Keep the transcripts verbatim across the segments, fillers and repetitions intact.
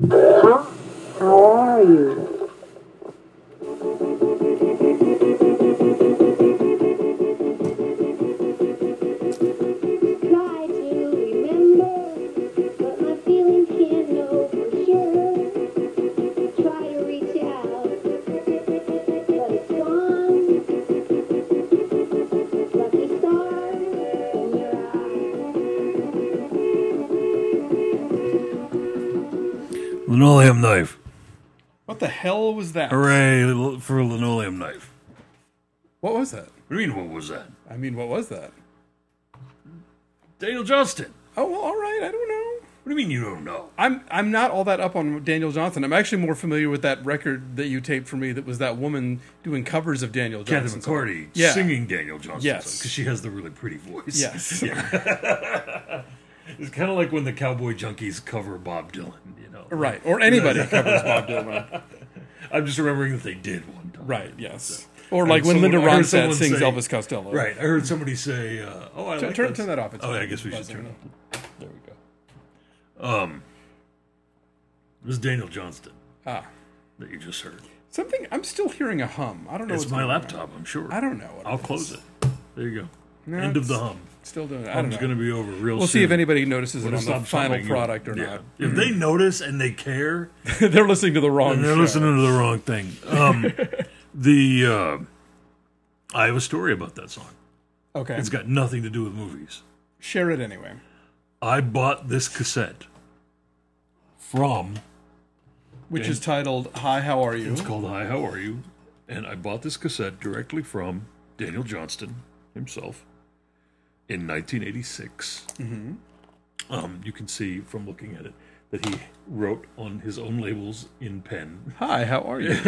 Huh? How are you? Try to remember, but my feelings can't know for sure. Try to reach out, but it's gone. Lucky star in your eye. Linoleum knife. What the hell was that? Hooray for a linoleum knife. What was that? What do you mean, what was that? I mean, what was that? Daniel Johnston. Oh, well, all right. I don't know. What do you mean you don't know? I'm I'm not all that up on Daniel Johnston. I'm actually more familiar with that record that you taped for me that was that woman doing covers of Daniel Johnston. Kathy McCarty Yeah. singing Daniel Johnston. Yes. Because she has the really pretty voice. Yes. Yeah. It's kind of like when the Cowboy Junkies cover Bob Dylan, you know. Right. Or anybody covers Bob Dylan. I'm just remembering that they did one time. Right, yes. So- Or like And when someone- Linda I heard Ronstadt someone sings say- Elvis Costello. Right. I heard somebody say, uh, oh, I Turn- like turn- this. turn that off. It's Oh, fine. I guess we should Buzzing. turn it off. There we go. Um, this is Daniel Johnston Ah. that you just heard. Something, I'm still hearing a hum. I don't know It's what's my going on. laptop, I'm sure. I don't know. What I'll it cleose is. it. There you go. No, End of the it's hum. Still doing it. I don't Hum's know. going to be over real We'll soon. see if anybody notices When it it on the stops final humming, product or yeah. not. If they notice and they care, They're listening to the wrong then they're show. listening to the wrong thing. Um, the uh, I have a story about that song. Okay. It's got nothing to do with movies. Share it anyway. I bought this cassette from, Which Okay. is titled Hi, How Are You? it's called Hi, How Are You? And I bought this cassette directly from Daniel Johnston himself in nineteen eighty-six. Mm-hmm. Um, you can see from looking at it that he wrote on his own labels in pen. Hi, how are you?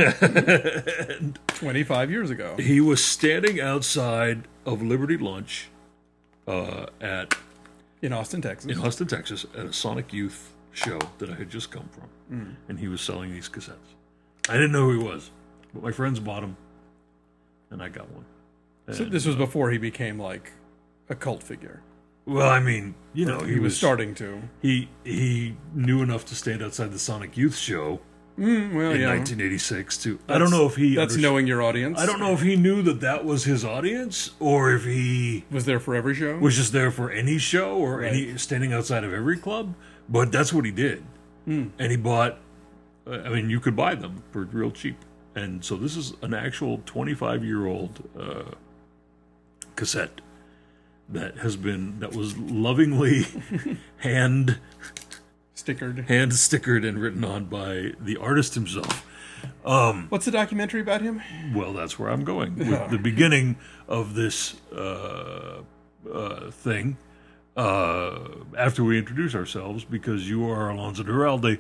twenty-five years ago. He was standing outside of Liberty Lunch uh, at In Austin, Texas. in Austin, Texas, at a Sonic Youth show that I had just come from, mm. and he was selling these cassettes. I didn't know who he was, but my friends bought them, and I got one. And, So this was before he became like a cult figure. well, I mean, you know, He, was, starting to. He he knew enough to stand outside the Sonic Youth show Mm, well, in yeah. nineteen eighty-six. To I don't know if he That's underst- knowing your audience. I don't know if he knew that that was his audience, or if he Was there for every show? was just there for any show or Right. any standing outside of every club. But that's what he did, Hmm. and he bought. uh, I mean, you could buy them for real cheap, and so this is an actual twenty-five year old uh, cassette that has been that was lovingly hand Stickered. hand stickered and written on by the artist himself. What's the documentary about him? Well, that's where I'm going with the beginning of this uh, uh, thing. Uh, after we introduce ourselves, because you are Alonzo Duralde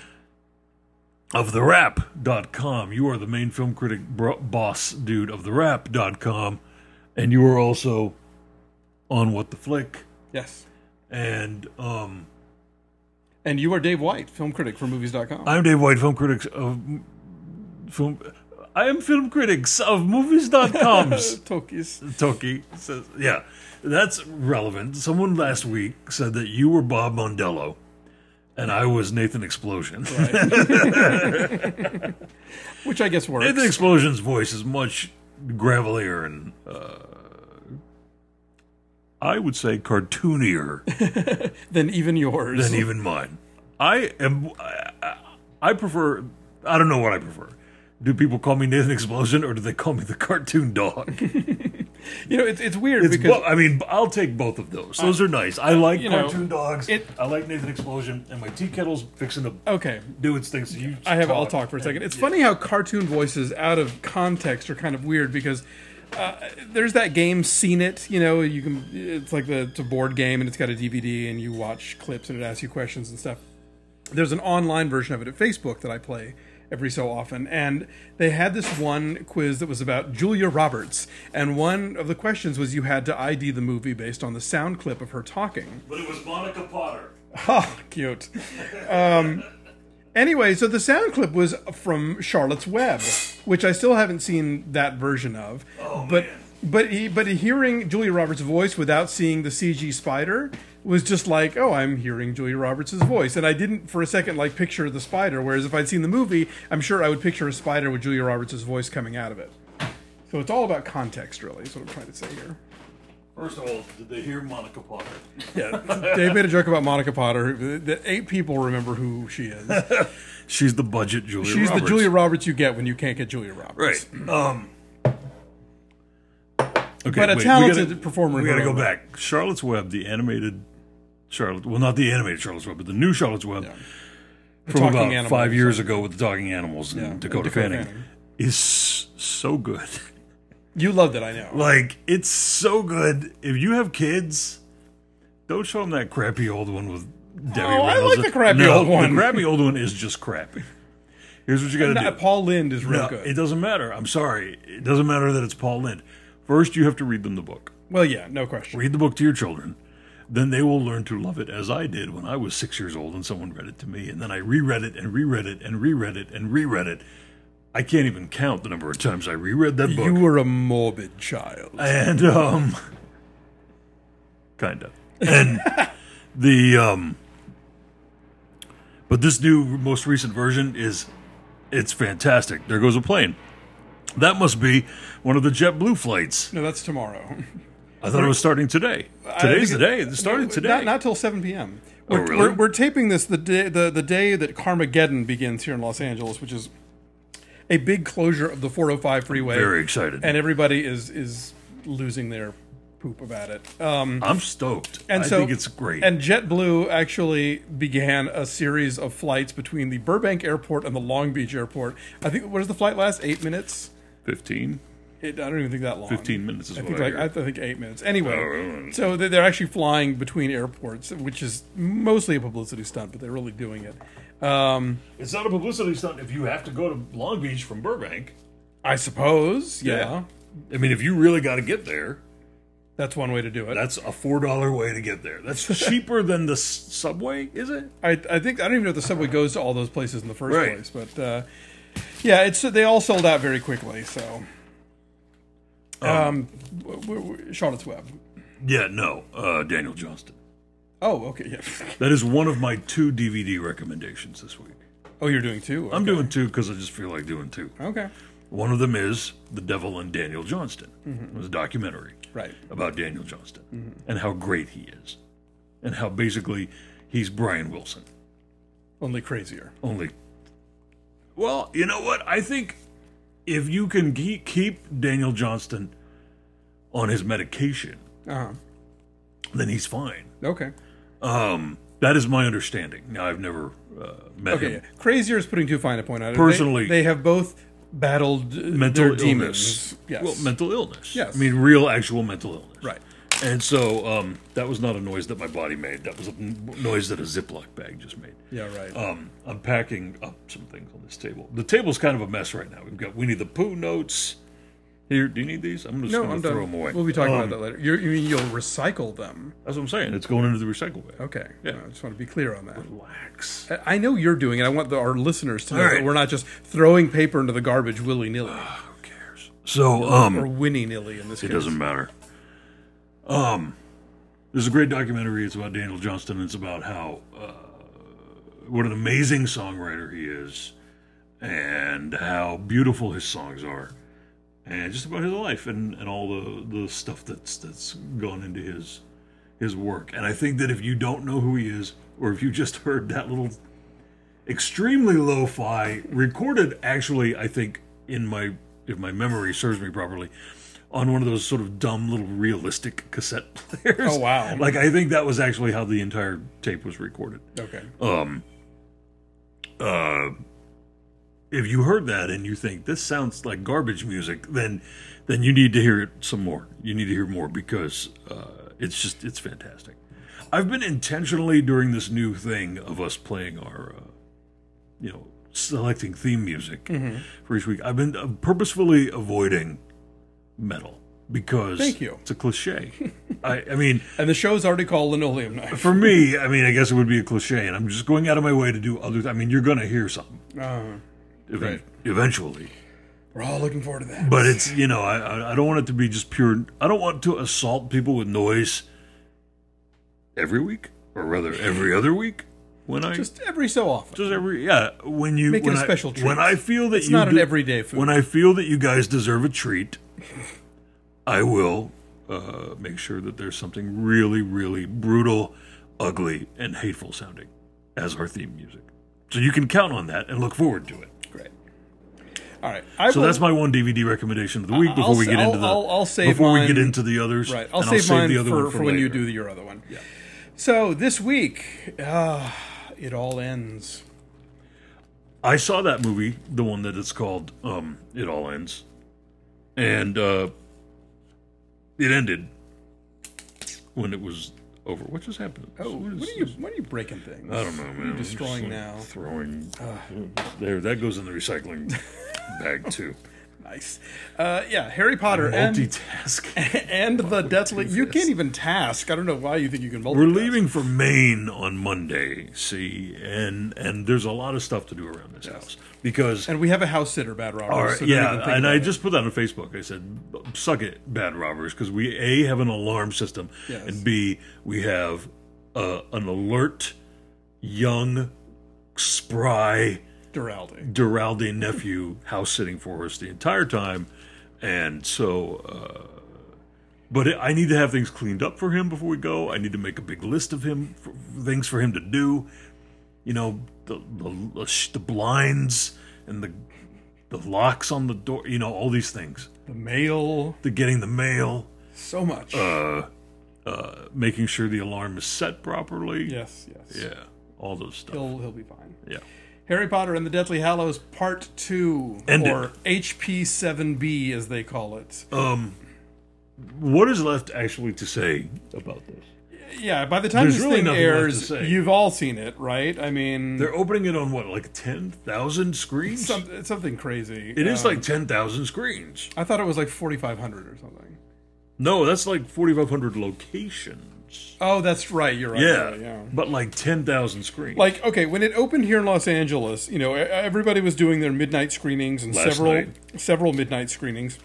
of the rap dot com. You are the main film critic bro- boss dude of the rap dot com, and you are also on What the Flick. Yes. And um, And you are Dave White, film critic for movies dot com. I'm Dave White, film critics of film. I am film critics of movies dot com's Tokis. Toki says, yeah, that's relevant. Someone last week said that you were Bob Mondello and I was Nathan Explosion. Right. Which I guess works. Nathan Explosion's voice is much gravelier and, uh, I would say, cartoonier Than even yours. than even mine. I am, I, I prefer, I don't know what I prefer. Do people call me Nathan Explosion or do they call me the cartoon dog? You know, it's it's weird It's because bo- I mean, I'll take both of those. Those are nice. I like you know, cartoon dogs. it- I like Nathan Explosion, and my tea kettle's fixing to okay. do its thing. So you, I have I'll talk for a second. It's funny how cartoon voices out of context are kind of weird because uh, there's that game Seen It, you know, you can it's like the it's a board game and it's got a D V D and you watch clips and it asks you questions and stuff. There's an online version of it at Facebook that I play every so often, and they had this one quiz that was about Julia Roberts, and one of the questions was you had to I D the movie based on the sound clip of her talking. But it was Monica Potter. Oh, cute. Um, anyway, so the sound clip was from Charlotte's Web, which I still haven't seen that version of. Oh, but man. But he, but hearing Julia Roberts' voice without seeing the C G spider was just like, oh, I'm hearing Julia Roberts' voice, and I didn't for a second like picture the spider. Whereas if I'd seen the movie, I'm sure I would picture a spider with Julia Roberts' voice coming out of it. So it's all about context, really. Is what I'm trying to say here. First of all, did they hear Monica Potter? Yeah, Dave made a joke about Monica Potter. The eight people remember who she is. She's the budget Julia She's Roberts. the Julia Roberts you get when you can't get Julia Roberts. Right. Um, okay, But a wait, talented we gotta, performer. We got to in her go own back. Charlotte's Web, the animated Charlotte. Well, not the animated Charlotte's Web, but the new Charlotte's Web Yeah. from talking about animals. five years ago with the talking animals and Yeah, Dakota, Dakota Fanning, Fanning. is so good. way. You loved it, I know. Like, it's so good. If you have kids, don't show them that crappy old one with Debbie Oh, I Reynolds. like the crappy No, old one. The crappy old one is just crappy. Here's what you got to No, do. Paul Lynde is real No, good. it doesn't matter. I'm sorry. It doesn't matter that it's Paul Lynde. First, you have to read them the book. Well, yeah, no question. Read the book to your children. Then they will learn to love it as I did when I was six years old and someone read it to me. And then I reread it and reread it and reread it and reread it. I can't even count the number of times I reread that book. You were a morbid child. And, um, kind of. And the, um, but this new, most recent version is, it's fantastic. There goes a plane. That must be one of the JetBlue flights. No, that's tomorrow. I thought it was starting today. Today's the day. It started today. Not, not till seven p.m. Oh, We're, really? we're, we're taping this the day the, the day that Carmageddon begins here in Los Angeles, which is a big closure of the four oh five freeway. Very excited. And everybody is is losing their poop about it. Um, I'm stoked. and I so, think it's great. And JetBlue actually began a series of flights between the Burbank Airport and the Long Beach Airport. I think, what does the flight last? Eight minutes? fifteen? It, I don't even think that long. fifteen minutes is I what think I like hear. I think eight minutes. Anyway, Oh. so they- they're actually flying between airports, which is mostly a publicity stunt, but they're really doing it. Um, It's not a publicity stunt if you have to go to Long Beach from Burbank. I suppose, yeah, I mean, if you really got to get there, that's one way to do it. that's a four dollar way to get there. That's cheaper than the s- subway, is it? I, I think I don't even know if the subway goes to all those places in the first Right. place, but uh, yeah, it's they all sold out very quickly. So, um, w- w- Charlotte's Web. Yeah, no. Uh, Daniel Johnston. Oh, okay, yeah. That is one of my two D V D recommendations this week. Oh, you're doing two. I'm Okay. doing two because I just feel like doing two. Okay, One of them is The Devil and Daniel Johnston. Mm-hmm. It was a documentary right. about Daniel Johnston Mm-hmm. and how great he is. And how basically he's Brian Wilson. Only crazier. Only. Well, you know what? I think if you can ge- keep Daniel Johnston on his medication, Uh huh. then he's fine. Okay. Um, that is my understanding. Now, I've never uh, met Okay, him. yeah. Crazier is putting too fine a point on it. Personally- they, they have both battled uh, Mental their illness. demons. Yes. Well, mental illness. Yes. I mean, real, actual mental illness. right. And so um, that was not a noise that my body made. That was a n- noise that a Ziploc bag just made. Yeah. Right. Um, I'm packing up some things on this table. The table's kind of a mess right now. We've got Winnie the Pooh notes. Here, do you need these? I'm just no, going I'm to throw done. them away. We'll be talking Um, about that later. You're, you mean you'll recycle them? That's what I'm saying. It's going into the recycle bag. Okay. Yeah. I just want to be clear on that. Relax. I- I know you're doing it. I want the, our listeners to know All that right. we're not just throwing paper into the garbage willy nilly Who cares? So, um, or winnie nilly in this it case. doesn't matter. Um, there's a great documentary. It's about Daniel Johnston. It's about how uh, what an amazing songwriter he is, and how beautiful his songs are, and just about his life and, and all the, the stuff that's that's gone into his his work. And I think that if you don't know who he is, or if you just heard that little extremely lo-fi recorded, actually, I think in my if my memory serves me properly, on one of those sort of dumb little realistic cassette players. Oh, wow. Like, I think that was actually how the entire tape was recorded. Okay. Um, uh, if you heard that and you think this sounds like garbage music, then then you need to hear it some more. You need to hear more because uh, it's just it's fantastic. I've been intentionally during this new thing of us playing our, uh, you know, selecting theme music for each week. I've been uh, purposefully avoiding metal because Thank you. it's a cliche. I, I mean. And the show's already called Linoleum Knife. For me, I mean, I guess it would be a cliche, and I'm just going out of my way to do other. I mean, you're going to hear something Uh, ev- Right. eventually. We're all looking forward to that. But it's, you know, I I- I don't want it to be just pure. I don't want to assault people with noise every week, or rather every other week. When I just every so often. just every yeah when you Make it when a I- special treat. when I feel that It's you not an do- everyday food. When I feel that you guys deserve a treat, I will uh, make sure that there's something really, really brutal, ugly, and hateful sounding as our theme music. So you can count on that and look forward to it. Great. All right. I So will, that's my one D V D recommendation of the week I'll before we sa- get I'll- into the I'll- I'll save before we get mine- into the others. Right. I'll and save, mine the other for, one for, for, when you later. do your other one. Yeah. So this week, uh, it all ends. I saw that movie, the one that it's called um, It All Ends. And uh, it ended when it was over. What just happened? Oh, What is what are you? this? What are you breaking things? I don't know, man. I'm destroying just, like, now? Throwing. There, that goes in the recycling bag, too. Nice. Uh, yeah, Harry Potter and, Multitask. and the Deathly. You can't even task. I don't know why you think you can multitask. We're leaving for Maine on Monday, see, and and there's a lot of stuff to do around this house because And we have a house sitter, Bad Robbers. All right, so don't even yeah, think and about I it. just put that on Facebook. I said, "Suck it, bad robbers," because we a have an alarm system, Yes. and b we have uh, an alert, young, spry Duralde. Duralde nephew house sitting for us the entire time, and so. Uh, but it, I need to have things cleaned up for him before we go. I need to make a big list of him for, things for him to do. You know, the the, the blinds and the the locks on the door. You know, all these things. The mail. The getting the mail. So much. Uh, uh, making sure the alarm is set properly. yes, yes. Yeah. All those stuff. He'll, he'll be fine. Yeah. Harry Potter and the Deathly Hallows Part two, End or it. H P seven B as they call it. Um, what is left actually to say about this? Yeah, by the time There's this really thing nothing left to airs, say. you've all seen it, right? I mean, They're opening it on what, like ten thousand screens? some, it's something crazy. It is Um, like ten thousand screens. I thought it was like forty-five hundred or something. No, that's like forty-five hundred locations. Oh, that's right. You're right. Yeah, you're right, yeah. but like ten thousand screens. Like, okay, when it opened here in Los Angeles, you know, e- everybody was doing their midnight screenings and Last several night. several midnight screenings.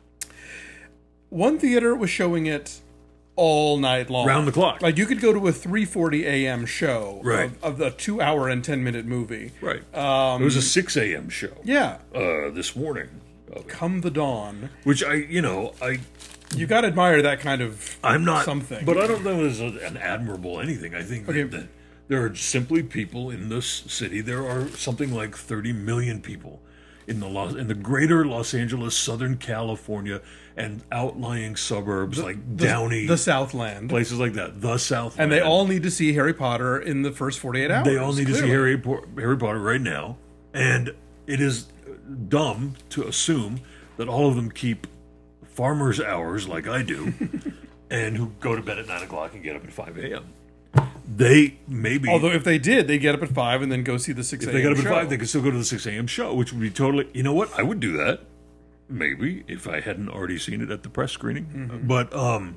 One theater was showing it all night long, Round the clock. Like you could go to a three forty a.m. show Right. of, of the two hour and ten minute movie. right. Um, it was a six a.m. show Yeah, uh, this morning. of it. come the dawn. Which I, you know, I, You got to admire that kind of I'm not something. but I don't know as a, an admirable anything. I think Okay. that, that there are simply people in this city. There are something like thirty million people in the Los, in the greater Los Angeles, Southern California, and outlying suburbs like the, Downey, the Southland, places like that, the South, and they all need to see Harry Potter in the first forty-eight hours. they all need to see clearly. Harry Po- Harry Potter right now, and it is dumb to assume that all of them keep farmers' hours like I do, and who go to bed at nine o'clock and get up at five a.m. They maybe, Although if they did, they get up at five and then go see the six if a.m. they got up at show. five, they could still go to the six a.m. show, which would be totally. You know what? I would do that. Maybe if I hadn't already seen it at the press screening, Mm-hmm. but um,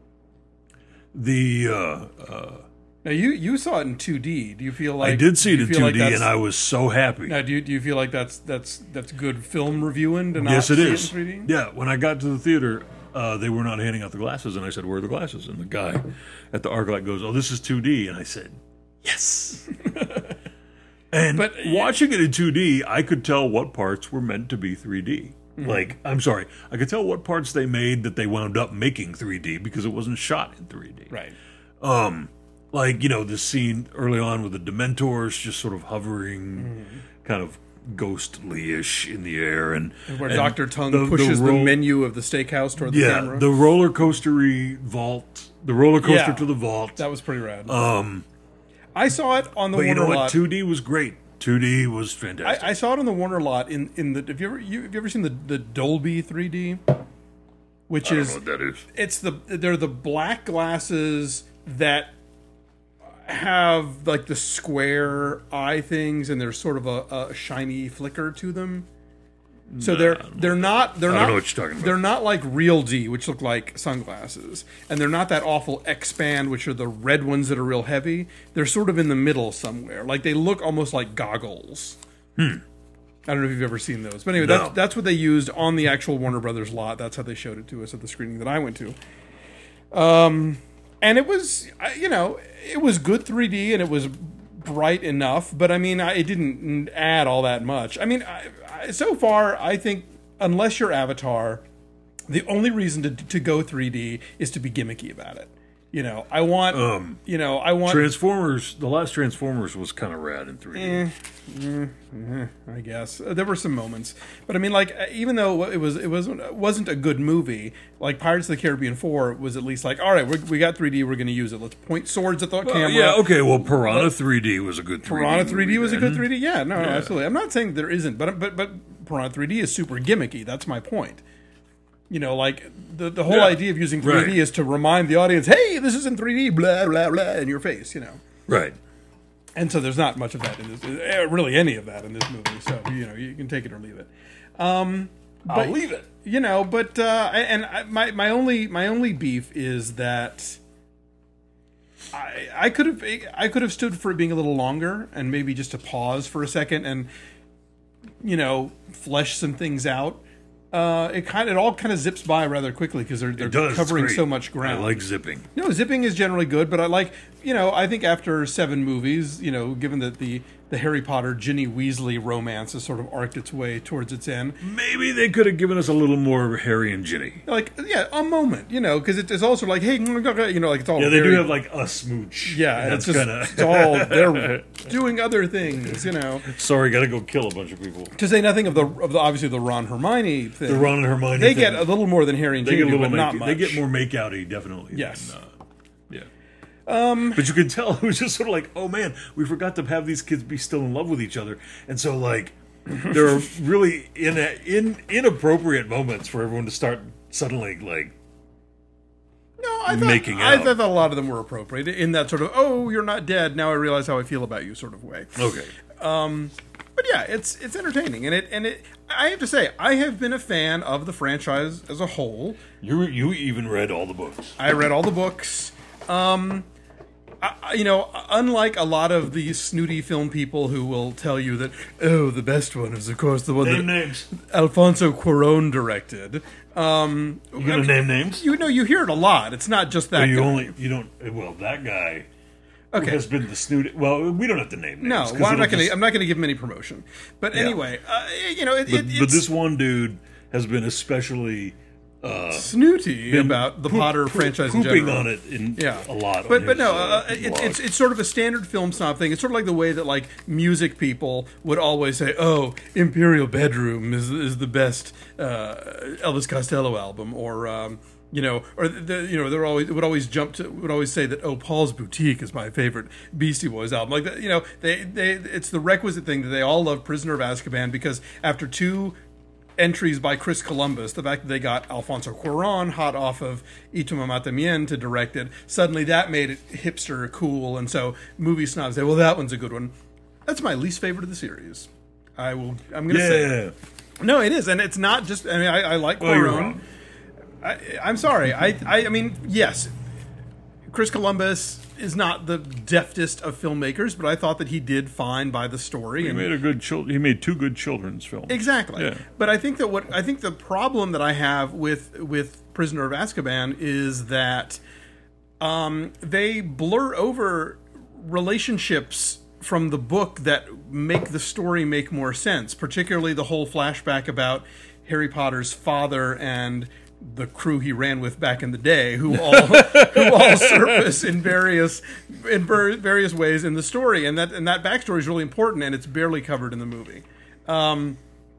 the uh, uh, Now you you saw it in two D. Do you feel like I did see it do in you feel two like D, that's- and I was so happy. Now, do you, do you feel like that's that's that's good film reviewing to not Yes, it see is. it in three D? Yeah, when I got to the theater, uh, they were not handing out the glasses, and I said, "Where are the glasses?" And the guy at the ArcLight goes, "Oh, this is two D," and I said, "Yes." and But- watching it in two D, I could tell what parts were meant to be three D. Mm-hmm. Like, I'm sorry, I could tell what parts they made that they wound up making three D because it wasn't shot in three D. Right. Um, like, you know, this scene early on with the Dementors just sort of hovering, kind of ghostly-ish in the air, and Where and Doctor Tongue the- the pushes the, roll- menu of the steakhouse toward the yeah, camera. the roller coastery vault, the roller coaster Yeah. to the vault. that was pretty rad. Um, I saw it on the but you Warner know what? lot. two D was great. two D was fantastic. I, I saw it on the Warner lot in, in the. Have you ever you, have you ever seen the, the Dolby three D? Which I don't is know what that is. it's the they're the black glasses that have like the square eye things, and there's sort of a, a shiny flicker to them. So they're they're not they're I don't not know what you're talking about. they're not like Real D, which look like sunglasses, and they're not that awful X-Band, which are the red ones that are real heavy. They're sort of in the middle somewhere. Like they look almost like goggles. I don't know if you've ever seen those, but anyway, No. that's that's what they used on the actual Warner Brothers lot. That's how they showed it to us at the screening that I went to. Um, and it was, I- you know, it was good three D and it was bright enough, but I mean, I, it didn't add all that much. I mean, I, I, so far, I think unless you're Avatar, the only reason to to go three D is to be gimmicky about it. You know, I want, Um, you know, I want. Transformers, the last Transformers was kind of rad in three D. Eh, eh, eh, I guess Uh, there were some moments, but I mean, like uh, even though it was it wasn't it wasn't a good movie, like Pirates of the Caribbean four was at least like, all right, we're, we got three D, we're going to use it. Let's point swords at the Well, camera. yeah, okay, well, Piranha three D was a good three D. Piranha three D movie was a then. good three D. Yeah, no, no, Yeah. absolutely. I'm not saying there isn't, but but but Piranha three D is super gimmicky. That's my point. You know, like the the whole Yeah. idea of using three D Right. is to remind the audience, hey, this is in three D, blah blah blah, in your face. You know. Right. And so there's not much of that in this, uh, really any of that in this movie. So you know you can take it or leave it. Um, but, I'll leave it. You know, but uh, and I, my my only my only beef is that I I could have I could have stood for it being a little longer and maybe just to pause for a second and you know flesh some things out. Uh, it kind of, it all kind of zips by rather quickly because they're, they're It does. It's covering great. so much ground. I like zipping. No, zipping is generally good, but I like, you know, I think after seven movies, you know, given that the, the Harry Potter Ginny Weasley romance has sort of arced its way towards its end, Maybe they could have given us a little more Harry and Ginny. like, yeah, a moment, you know, because it's also like, hey, you know, like it's all Yeah, they very, do have like a smooch. yeah, and it's that's just kind it's all, they're doing other things, you know, of. Sorry, got to go kill a bunch of people. to say nothing of the, of the obviously the Ron Hermione thing. The Ron and Hermione. They thing. get a little more than Harry and They Ginny get a do, little. but not Make, much. they get more make-outy, definitely. Yes. Than, uh, yeah. Um, but you could tell it was just sort of like, oh man, we forgot to have these kids be still in love with each other, and so like there are really in, in inappropriate moments for everyone to start suddenly like No, I thought, making I out. thought a lot of them were appropriate in that sort of, oh, you're not dead, now I realize how I feel about you sort of way. okay. But yeah, it's it's entertaining, and it and it. I have to say, I have been a fan of the franchise as a whole. You you even read all the books. I read all the books. Um, I, I- you know, unlike a lot of these snooty film people who will tell you that, oh, the best one is of course the one Name that names. Alfonso Cuarón directed. Um, You gonna name names? you know, you hear it a lot. It's not just that. Or you guy. only you don't. Well, that guy Okay. has been the snoot. Well, we don't have to name names. No, 'cause well, I'm it'll not going to. just- I'm not going to give him any promotion. But Yeah. anyway, uh, you know, it, But, it, but it's this one dude has been especially snooty been about the poop- Potter poop- franchise in pooping general. on it in Yeah, a lot. But on but his, no, uh, uh, it, blog. it's it's sort of a standard film snob thing. It's sort of like the way that like music people would always say, "Oh, Imperial Bedroom is is the best uh, Elvis Costello album," or um, you know, or the, you know, they're always would always jump to would always say that, "Oh, Paul's Boutique is my favorite Beastie Boys album." Like that, you know, they they it's the requisite thing that they all love Prisoner of Azkaban because after two entries by Chris Columbus, the fact that they got Alfonso Cuarón hot off of Y Tu Mamá También to direct it, suddenly that made it hipster cool, and so movie snobs say, well, that one's a good one. That's my least favorite of the series. I will, I'm going to say yeah. it. No, it is, and it's not just, I mean, I, I like Well, you're Cuarón. wrong. I, I'm sorry. I, I, I mean, yes, Chris Columbus is not the deftest of filmmakers, but I thought that he did fine by the story. He and made a good. Chil- he made two good children's films. Exactly. Yeah. But I think that what I think the problem that I have with with Prisoner of Azkaban is that um, they blur over relationships from the book that make the story make more sense, particularly the whole flashback about Harry Potter's father and the crew he ran with back in the day, who all who all surface in various in ver- various ways in the story, and that and that backstory is really important, and it's barely covered in the movie. Um,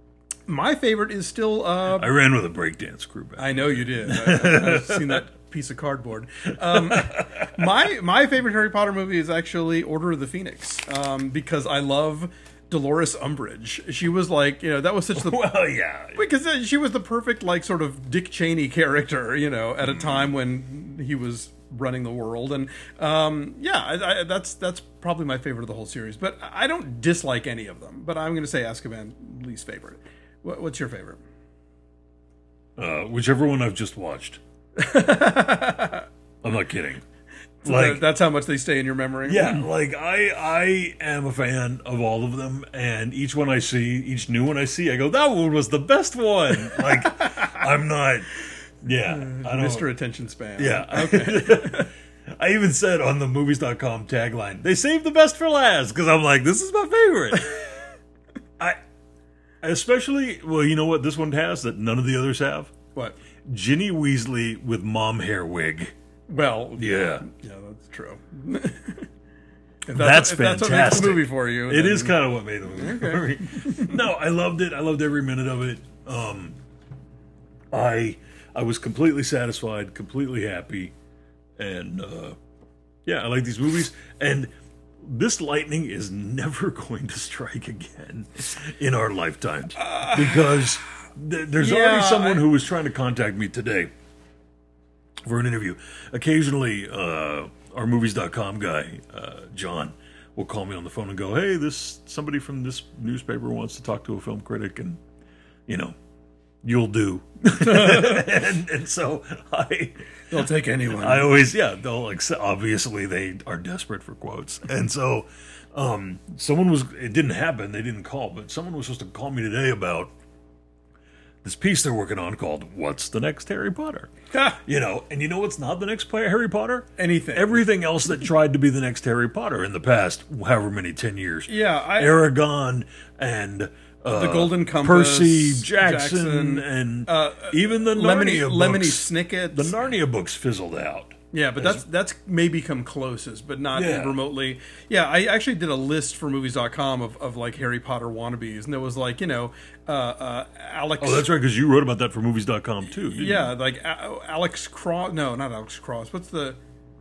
my favorite is still. Uh, I ran with a breakdance crew back. I know you did. I, I've seen that piece of cardboard. Um, my my favorite Harry Potter movie is actually Order of the Phoenix, um, because I love Dolores Umbridge. She was like, you know, that was such the Well, yeah. because uh, she was the perfect like sort of Dick Cheney character, you know, at a time when he was running the world, and um, yeah, I, I, that's that's probably my favorite of the whole series. But I don't dislike any of them. But I'm going to say Azkaban least favorite. What, what's your favorite? Uh, whichever one I've just watched. I'm not kidding. So Like- that- that's how much they stay in your memory. Yeah, like I I am a fan of all of them, and each one I see, each new one I see, I go, that one was the best one. Like I'm not, yeah, I don't. Mister Attention Span. Yeah. Okay. I even said on the movies dot com tagline, they saved the best for last, because I'm like, this is my favorite. I especially, well, you know what this one has that none of the others have? What? Ginny Weasley with mom hair wig. Well, Yeah. yeah, that's true. If That's if That's what makes fantastic. the movie for you. It then- is kind of what made the movie for me. No, I loved it. I loved every minute of it. Um, I I was completely satisfied, completely happy, and uh, yeah, I like these movies. And this lightning is never going to strike again in our lifetimes because th- there's Yeah, already someone I- who was trying to contact me today for an interview. Occasionally, uh, our movies dot com guy, uh, John, will call me on the phone and go, hey, this somebody from this newspaper wants to talk to a film critic, and, you know, you'll do. and, and so I... They'll take anyone. I always, yeah, they'll accept, obviously they are desperate for quotes. And so um, someone was, it didn't happen, they didn't call, but someone was supposed to call me today about this piece they're working on called What's the Next Harry Potter? You know, and you know what's not the next play Harry Potter? Anything. Everything else that tried to be the next Harry Potter in the past, however many, ten years. Yeah, I- Aragon and... Uh, The Golden Compass, Percy Jackson, Jackson, and uh, even the Lemony, Narnia Lemony books. Snicket. The Narnia books fizzled out. Yeah, but that's that's maybe come closest, but not Yeah. remotely. Yeah, I actually did a list for movies dot com of, of like Harry Potter wannabes, and there was like, you know, uh, uh, Alex. Oh, that's right, because you wrote about that for movies dot com too. Didn't Yeah, you? like uh, Alex Cross. No, not Alex Cross. What's the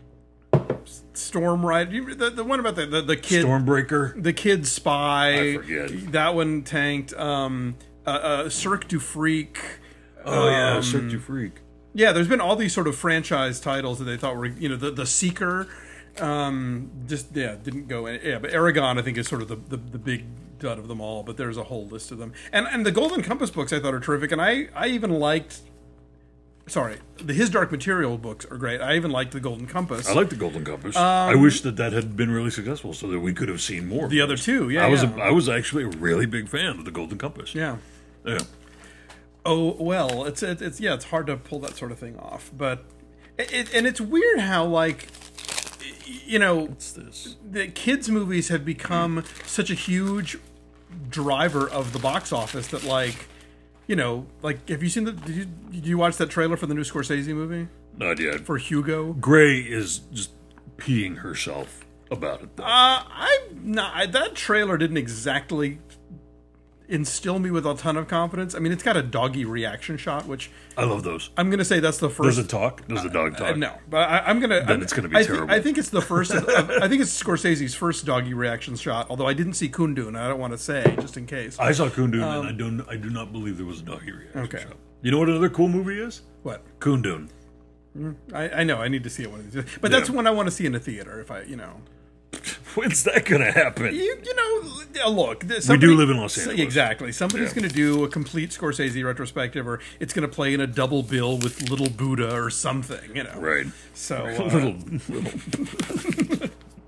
Storm Rider? You- The, the one about the the, the kid. Stormbreaker. The Kid Spy. I forget. That one tanked. Um, uh, uh, Cirque du Freak. Oh yeah, Um, Cirque du Freak. Yeah, there's been all these sort of franchise titles that they thought were, you know, the the Seeker. Um, just yeah, didn't go in. Yeah, but Aragon I think is sort of the, the the big dud of them all. But there's a whole list of them, and and the Golden Compass books I thought are terrific, and I I even liked. Sorry, the His Dark Material books are great. I even liked the Golden Compass. I like the Golden Compass. I wish that that had been really successful, so that we could have seen more. of Um, the other those. two, yeah, I was yeah. A, I was actually a really big fan of the Golden Compass. Yeah. Yeah. Oh well, it's it's, it's yeah, it's hard to pull that sort of thing off, but it, it, and it's weird how like you know What's this? the kids movies have become such a huge driver of the box office that like you know like have you seen the did you did you watch that trailer for the new Scorsese movie Not yet. for Hugo? Gray is just peeing herself about it. Though. Uh, I'm not. That trailer didn't exactly instill me with a ton of confidence. I mean, it's got a doggy reaction shot, which I love those. I'm going to say that's the first. Does it talk? Does the dog talk? Uh, no, but I, I'm gonna. Then I'm- it's gonna be I thi- terrible. I think it's the first. Of, I think it's Scorsese's first doggy reaction shot. Although I didn't see Kundun, I don't want to say just in case. I saw Kundun, and I don't. I do not believe there was a doggy reaction. Um, Okay. shot. You know what another cool movie is? What? Kundun. I, I know I need to see it one of these. But that's Yeah. one I want to see in a theater. If I, you know, When's that gonna happen? you, you know, uh, look. th- We somebody- do live in Los so- Angeles. exactly. Somebody's Yeah. going to do a complete Scorsese retrospective, or it's going to play in a double bill with Little Buddha or something. You know, Right. So uh, little, little.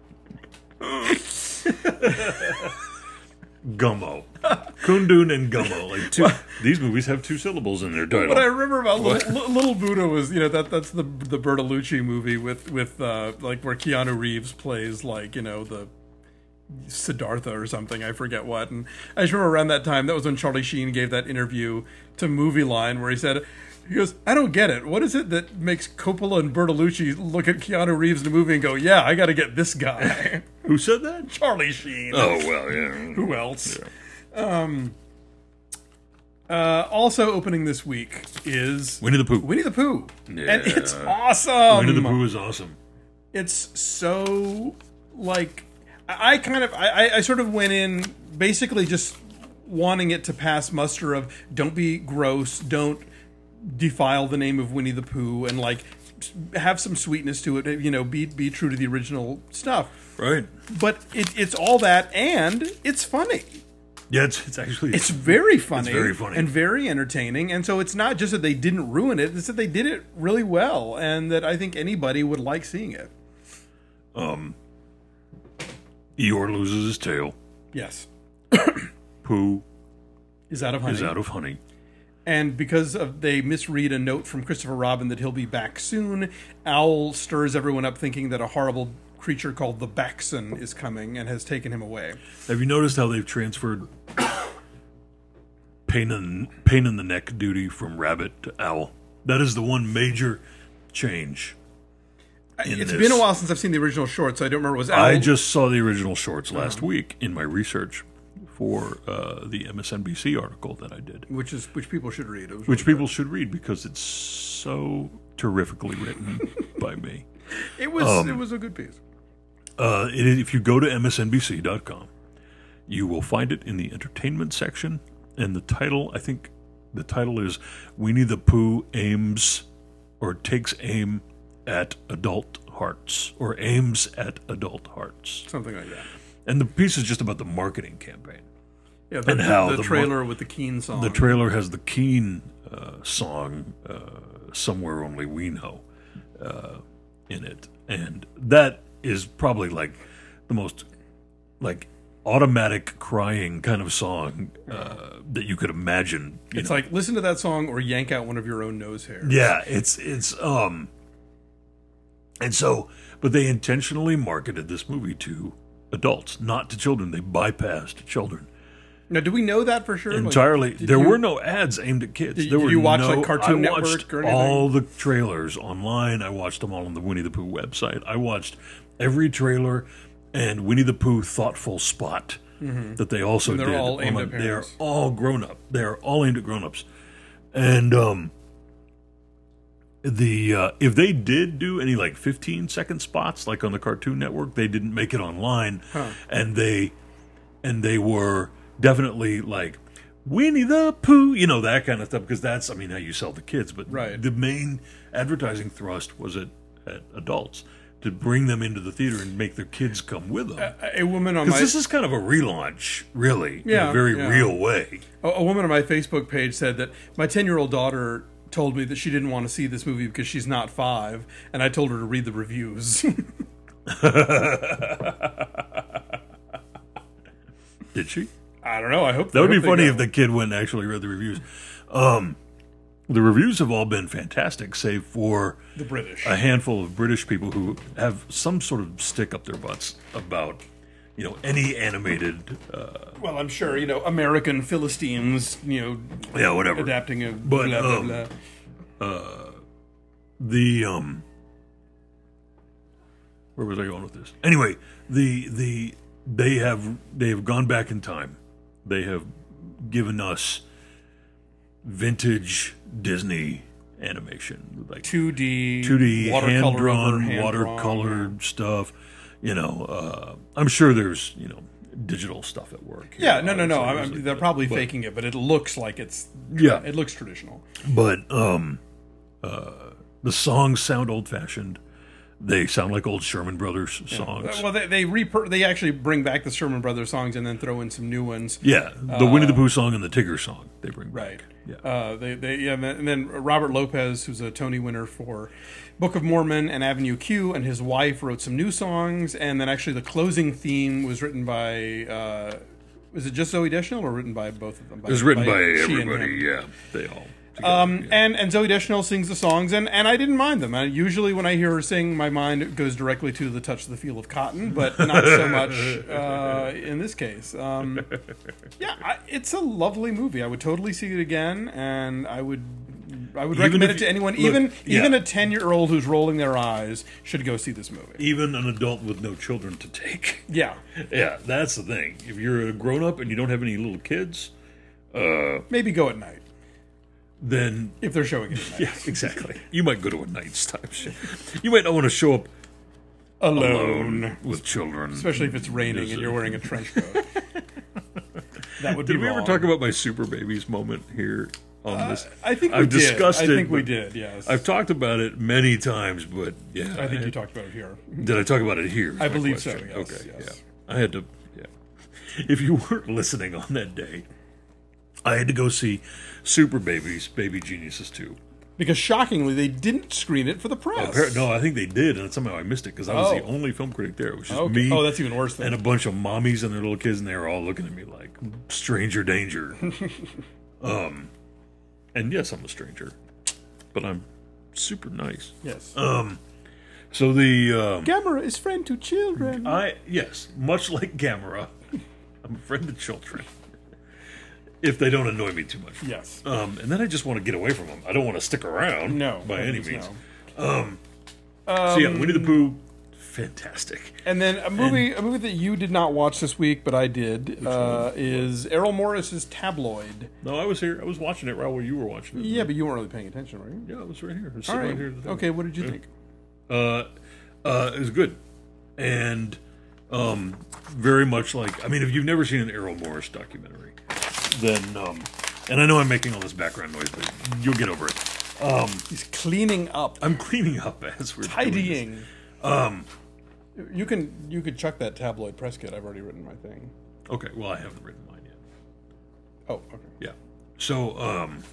Gummo. Kundun and Gummo. Like two. These movies have two syllables in their title. What I remember about Little, Li- Little Buddha was, you know, that that's the the Bertolucci movie with with uh, like where Keanu Reeves plays like you know the Siddhartha or something. I forget what. And I just remember around that time that was when Charlie Sheen gave that interview to Movie Line where he said. He goes, I don't get it. What is it that makes Coppola and Bertolucci look at Keanu Reeves in the movie and go, yeah, I got to get this guy? Who said that? Charlie Sheen. Oh well, yeah. Who else? Um, uh, also opening this week is Winnie the Pooh. Winnie the Pooh. Yeah. And it's awesome. Winnie the Pooh is awesome. It's so, like, I I kind of, I, I- I sort of went in basically just wanting it to pass muster of don't be gross, don't defile the name of Winnie the Pooh, and, like, have some sweetness to it, you know, be be true to the original stuff. Right. But it, it's all that, and it's funny. Yeah, it's, it's actually It's very funny. It's very funny. And very entertaining. And so it's not just that they didn't ruin it, it's that they did it really well, and that I think anybody would like seeing it. Um, Eeyore loses his tail. Yes. Pooh Is out of honey. is out of honey. And because of they misread a note from Christopher Robin that he'll be back soon, Owl stirs everyone up thinking that a horrible creature called the Baxen is coming and has taken him away. Have you noticed how they've transferred pain in, pain in the neck duty from rabbit to owl? That is the one major change. in It's this. been a while since I've seen the original short, so I don't remember. Was Owl? I just saw the original shorts last week in my research for uh, the M S N B C article that I did, which is which people should read. It was which really people should read because it's so terrifically written by me. good. It was um, it was a good piece. Uh, it is, if you go to M S N B C dot com, you will find it in the entertainment section, and the title, I think the title is Winnie the Pooh aims or takes aim at adult hearts, or aims at adult hearts. Something like that. And the piece is just about the marketing campaign. Yeah, the, And how the, the trailer with the Keen song. The trailer has the Keen uh, song, uh, Somewhere Only We Know, uh, in it. And that is probably like the most like automatic crying kind of song uh, that you could imagine. you It's know. like listen to that song or yank out one of your own nose hairs. Yeah, it's it's um and so but they intentionally marketed this movie to adults, not to children. They bypassed children Now, do we know that for sure? Like, entirely. did there you- were no ads aimed at kids. Did- there did were you watch, no, like, Cartoon I watched Network or anything? all the trailers online. I watched them all on the Winnie the Pooh website. I watched every trailer and Winnie the Pooh thoughtful spot that they also And they're did. all aimed online. at They're parents. all grown up. They're all aimed at grown ups. And um the uh, if they did do any like fifteen second spots like on the Cartoon Network, they didn't make it online, Huh. and they and they were definitely like Winnie the Pooh, you know, that kind of stuff, because that's, I mean, how you sell to kids. But Right. the main advertising thrust was at, at adults to bring them into the theater and make their kids come with them. a, a woman on Because my this is kind of a relaunch, really, in Yeah, a very yeah. real way. a, a woman on my Facebook page said that my ten-year-old daughter told me that she didn't want to see this movie because she's not five, and I told her to read the reviews. Did she? I don't know. I hope That would I be hope they funny go. if the kid went and actually read the reviews. Um, the reviews have all been fantastic, save for the British. a handful of British people who have some sort of stick up their butts about, you know, any animated, uh, Well, I'm sure you know American Philistines. You know, yeah, whatever. adapting a But, blah blah um, blah. The um, where was I going with this? Anyway, the the they have they have gone back in time. They have given us vintage Disney animation, like two D, two D, watercolor hand over drawn, hand watercolored stuff. You know, uh, I'm sure there's you know digital stuff at work. Yeah, no, no, no. I Obviously, mean, they're but- probably but- faking it, but it looks like it's Yeah. it looks traditional. But um, uh, the songs sound old fashioned. They sound like old Sherman Brothers songs. Well, they they repur- they actually bring back the Sherman Brothers songs and then throw in some new ones. Yeah, the Winnie the Pooh song and the Tigger song they bring back. Right. Yeah. Uh, they, they, yeah, and then, and then Robert Lopez, who's a Tony winner for Book of Mormon and Avenue Q, and his wife wrote some new songs. And then actually the closing theme was written by, uh, was it just Zoe Deschanel or written by both of them? By, It was written by, she and everybody. him? Yeah, they all. Together, Um, yeah. and, and Zoe Deschanel sings the songs, and, and I didn't mind them. I, usually when I hear her sing, my mind goes directly to The Touch, the Feel of Cotton, but not so much uh, in this case. Um, yeah, I, it's a lovely movie. I would totally see it again, and I would I would Even recommend if it to you- anyone. look, even yeah. even a ten-year-old who's rolling their eyes should go see this movie. Even an adult with no children to take. Yeah, Yeah, that's the thing. If you're a grown up and you don't have any little kids, uh, maybe go at night then if they're showing it at night. yeah, exactly. You might go to a night's time show. You might not want to show up Alone. alone with children, Especially if it's raining and you're wearing a trench coat. That would be Did we ever wrong. talk about my super babies moment here on this? I think we I've did. discussed I it, think we but did. Yes, I've talked about it many times, but yeah, I think I- you talked about it here. Did I talk about it here? is I my believe so, question. yes, okay, yes. yeah. I had to. Yeah. If you weren't listening on that day, I had to go see Super Babies, Baby Geniuses two. Because shockingly, they didn't screen it for the press. Appar- No, I think they did, and somehow I missed it because I was Oh. the only film critic there. It was just Okay. me. Oh, that's even worse then. And a bunch of mommies and their little kids, and they were all looking at me like stranger danger. um, and yes, I'm a stranger, but I'm super nice. Yes. Um, so the um, Gamera is friend to children. I yes, much like Gamera, I'm a friend of children. If they don't annoy me too much. Yes. Um, and then I just want to get away from them. I don't want to stick around. No. By any please, means. no. Um, so yeah, Winnie the Pooh, fantastic. And then a movie, a movie that you did not watch this week, but I did, uh, is Errol Morris's Tabloid. No, I was here. I was watching it right while you were watching it. Yeah, but you weren't really paying attention, were you? Yeah, I was right here. I was All sitting right. right here. at the thing. Okay, what did you Yeah. think? Uh, uh, it was good, and um, very much like. I mean, if you've never seen an Errol Morris documentary, then um, and I know I'm making all this background noise, but you'll get over it. Um, He's cleaning up, I'm cleaning up as we're doing tidying. this. Um, You can you could chuck that tabloid press kit. I've already written my thing. okay, well, I haven't written mine yet. Oh, okay. Yeah. So, um,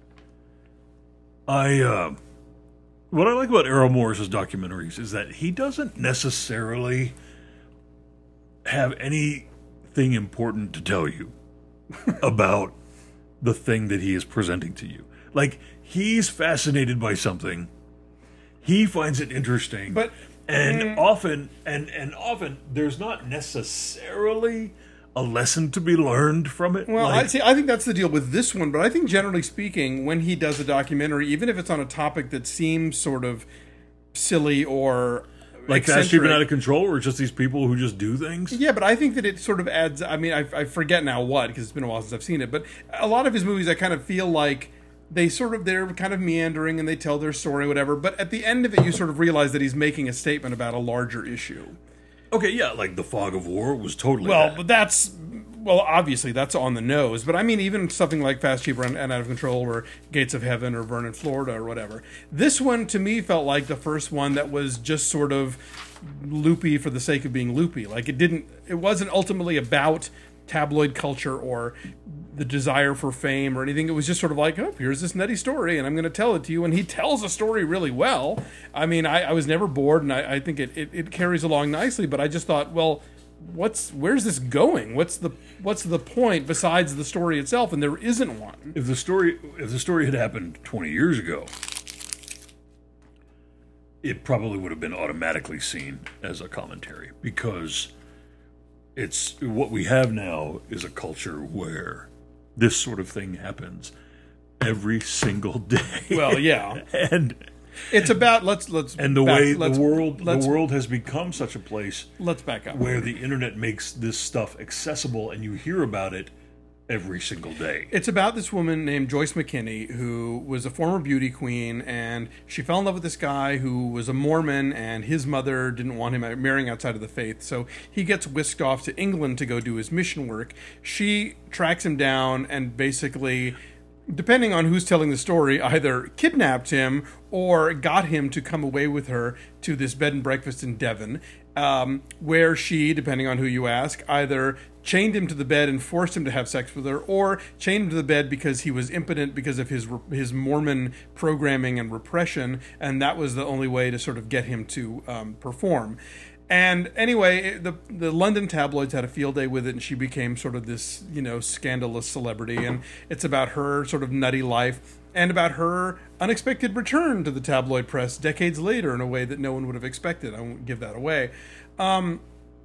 I, uh, what I like about Errol Morris's documentaries is that he doesn't necessarily have anything important to tell you about the thing that he is presenting to you. Like, he's fascinated by something. He finds it interesting. But- and mm. often and and often there's not necessarily a lesson to be learned from it. Well, Like- I see. I think that's the deal with this one. But I think generally speaking, when he does a documentary, even if it's on a topic that seems sort of silly or like Fast, eccentric- Cheap, and Out of Control, or just these people who just do things. Yeah, but I think that it sort of adds. I mean, I, I forget now what because it's been a while since I've seen it. But a lot of his movies, I kind of feel like they sort of they're kind of meandering and they tell their story, whatever. But at the end of it, you sort of realize that he's making a statement about a larger issue. Okay, yeah, like The Fog of War was totally Well, that. but that's well, obviously that's on the nose. But I mean, even something like Fast, Cheap, and Out of Control, or Gates of Heaven, or Vernon, Florida, or whatever. This one to me felt like the first one that was just sort of loopy for the sake of being loopy. Like it didn't, it wasn't ultimately about tabloid culture or the desire for fame or anything. It was just sort of like, oh, here's this nutty story, and I'm going to tell it to you. And he tells a story really well. I mean, I, I was never bored, and I, I think it, it, it carries along nicely. But I just thought, well, what's where's this going? What's the what's the point besides the story itself? And there isn't one. If the story if the story had happened twenty years ago, it probably would have been automatically seen as a commentary, because it's what we have now is a culture where this sort of thing happens every single day. Well, yeah, and it's about let's let's and the back- way let's, the world let's, the world has become such a place let's back up. where the internet makes this stuff accessible, and you hear about it every single day. It's about this woman named Joyce McKinney, who was a former beauty queen, and she fell in love with this guy who was a Mormon, and his mother didn't want him marrying outside of the faith. So he gets whisked off to England to go do his mission work. She tracks him down and basically, depending on who's telling the story, either kidnapped him or got him to come away with her to this bed and breakfast in Devon, um, where she, depending on who you ask, either chained him to the bed and forced him to have sex with her, or chained him to the bed because he was impotent because of his his Mormon programming and repression, and that was the only way to sort of get him to um, perform. And anyway, the the London tabloids had a field day with it, and she became sort of this, you know, scandalous celebrity. And it's about her sort of nutty life and about her unexpected return to the tabloid press decades later in a way that no one would have expected. I won't give that away. Um,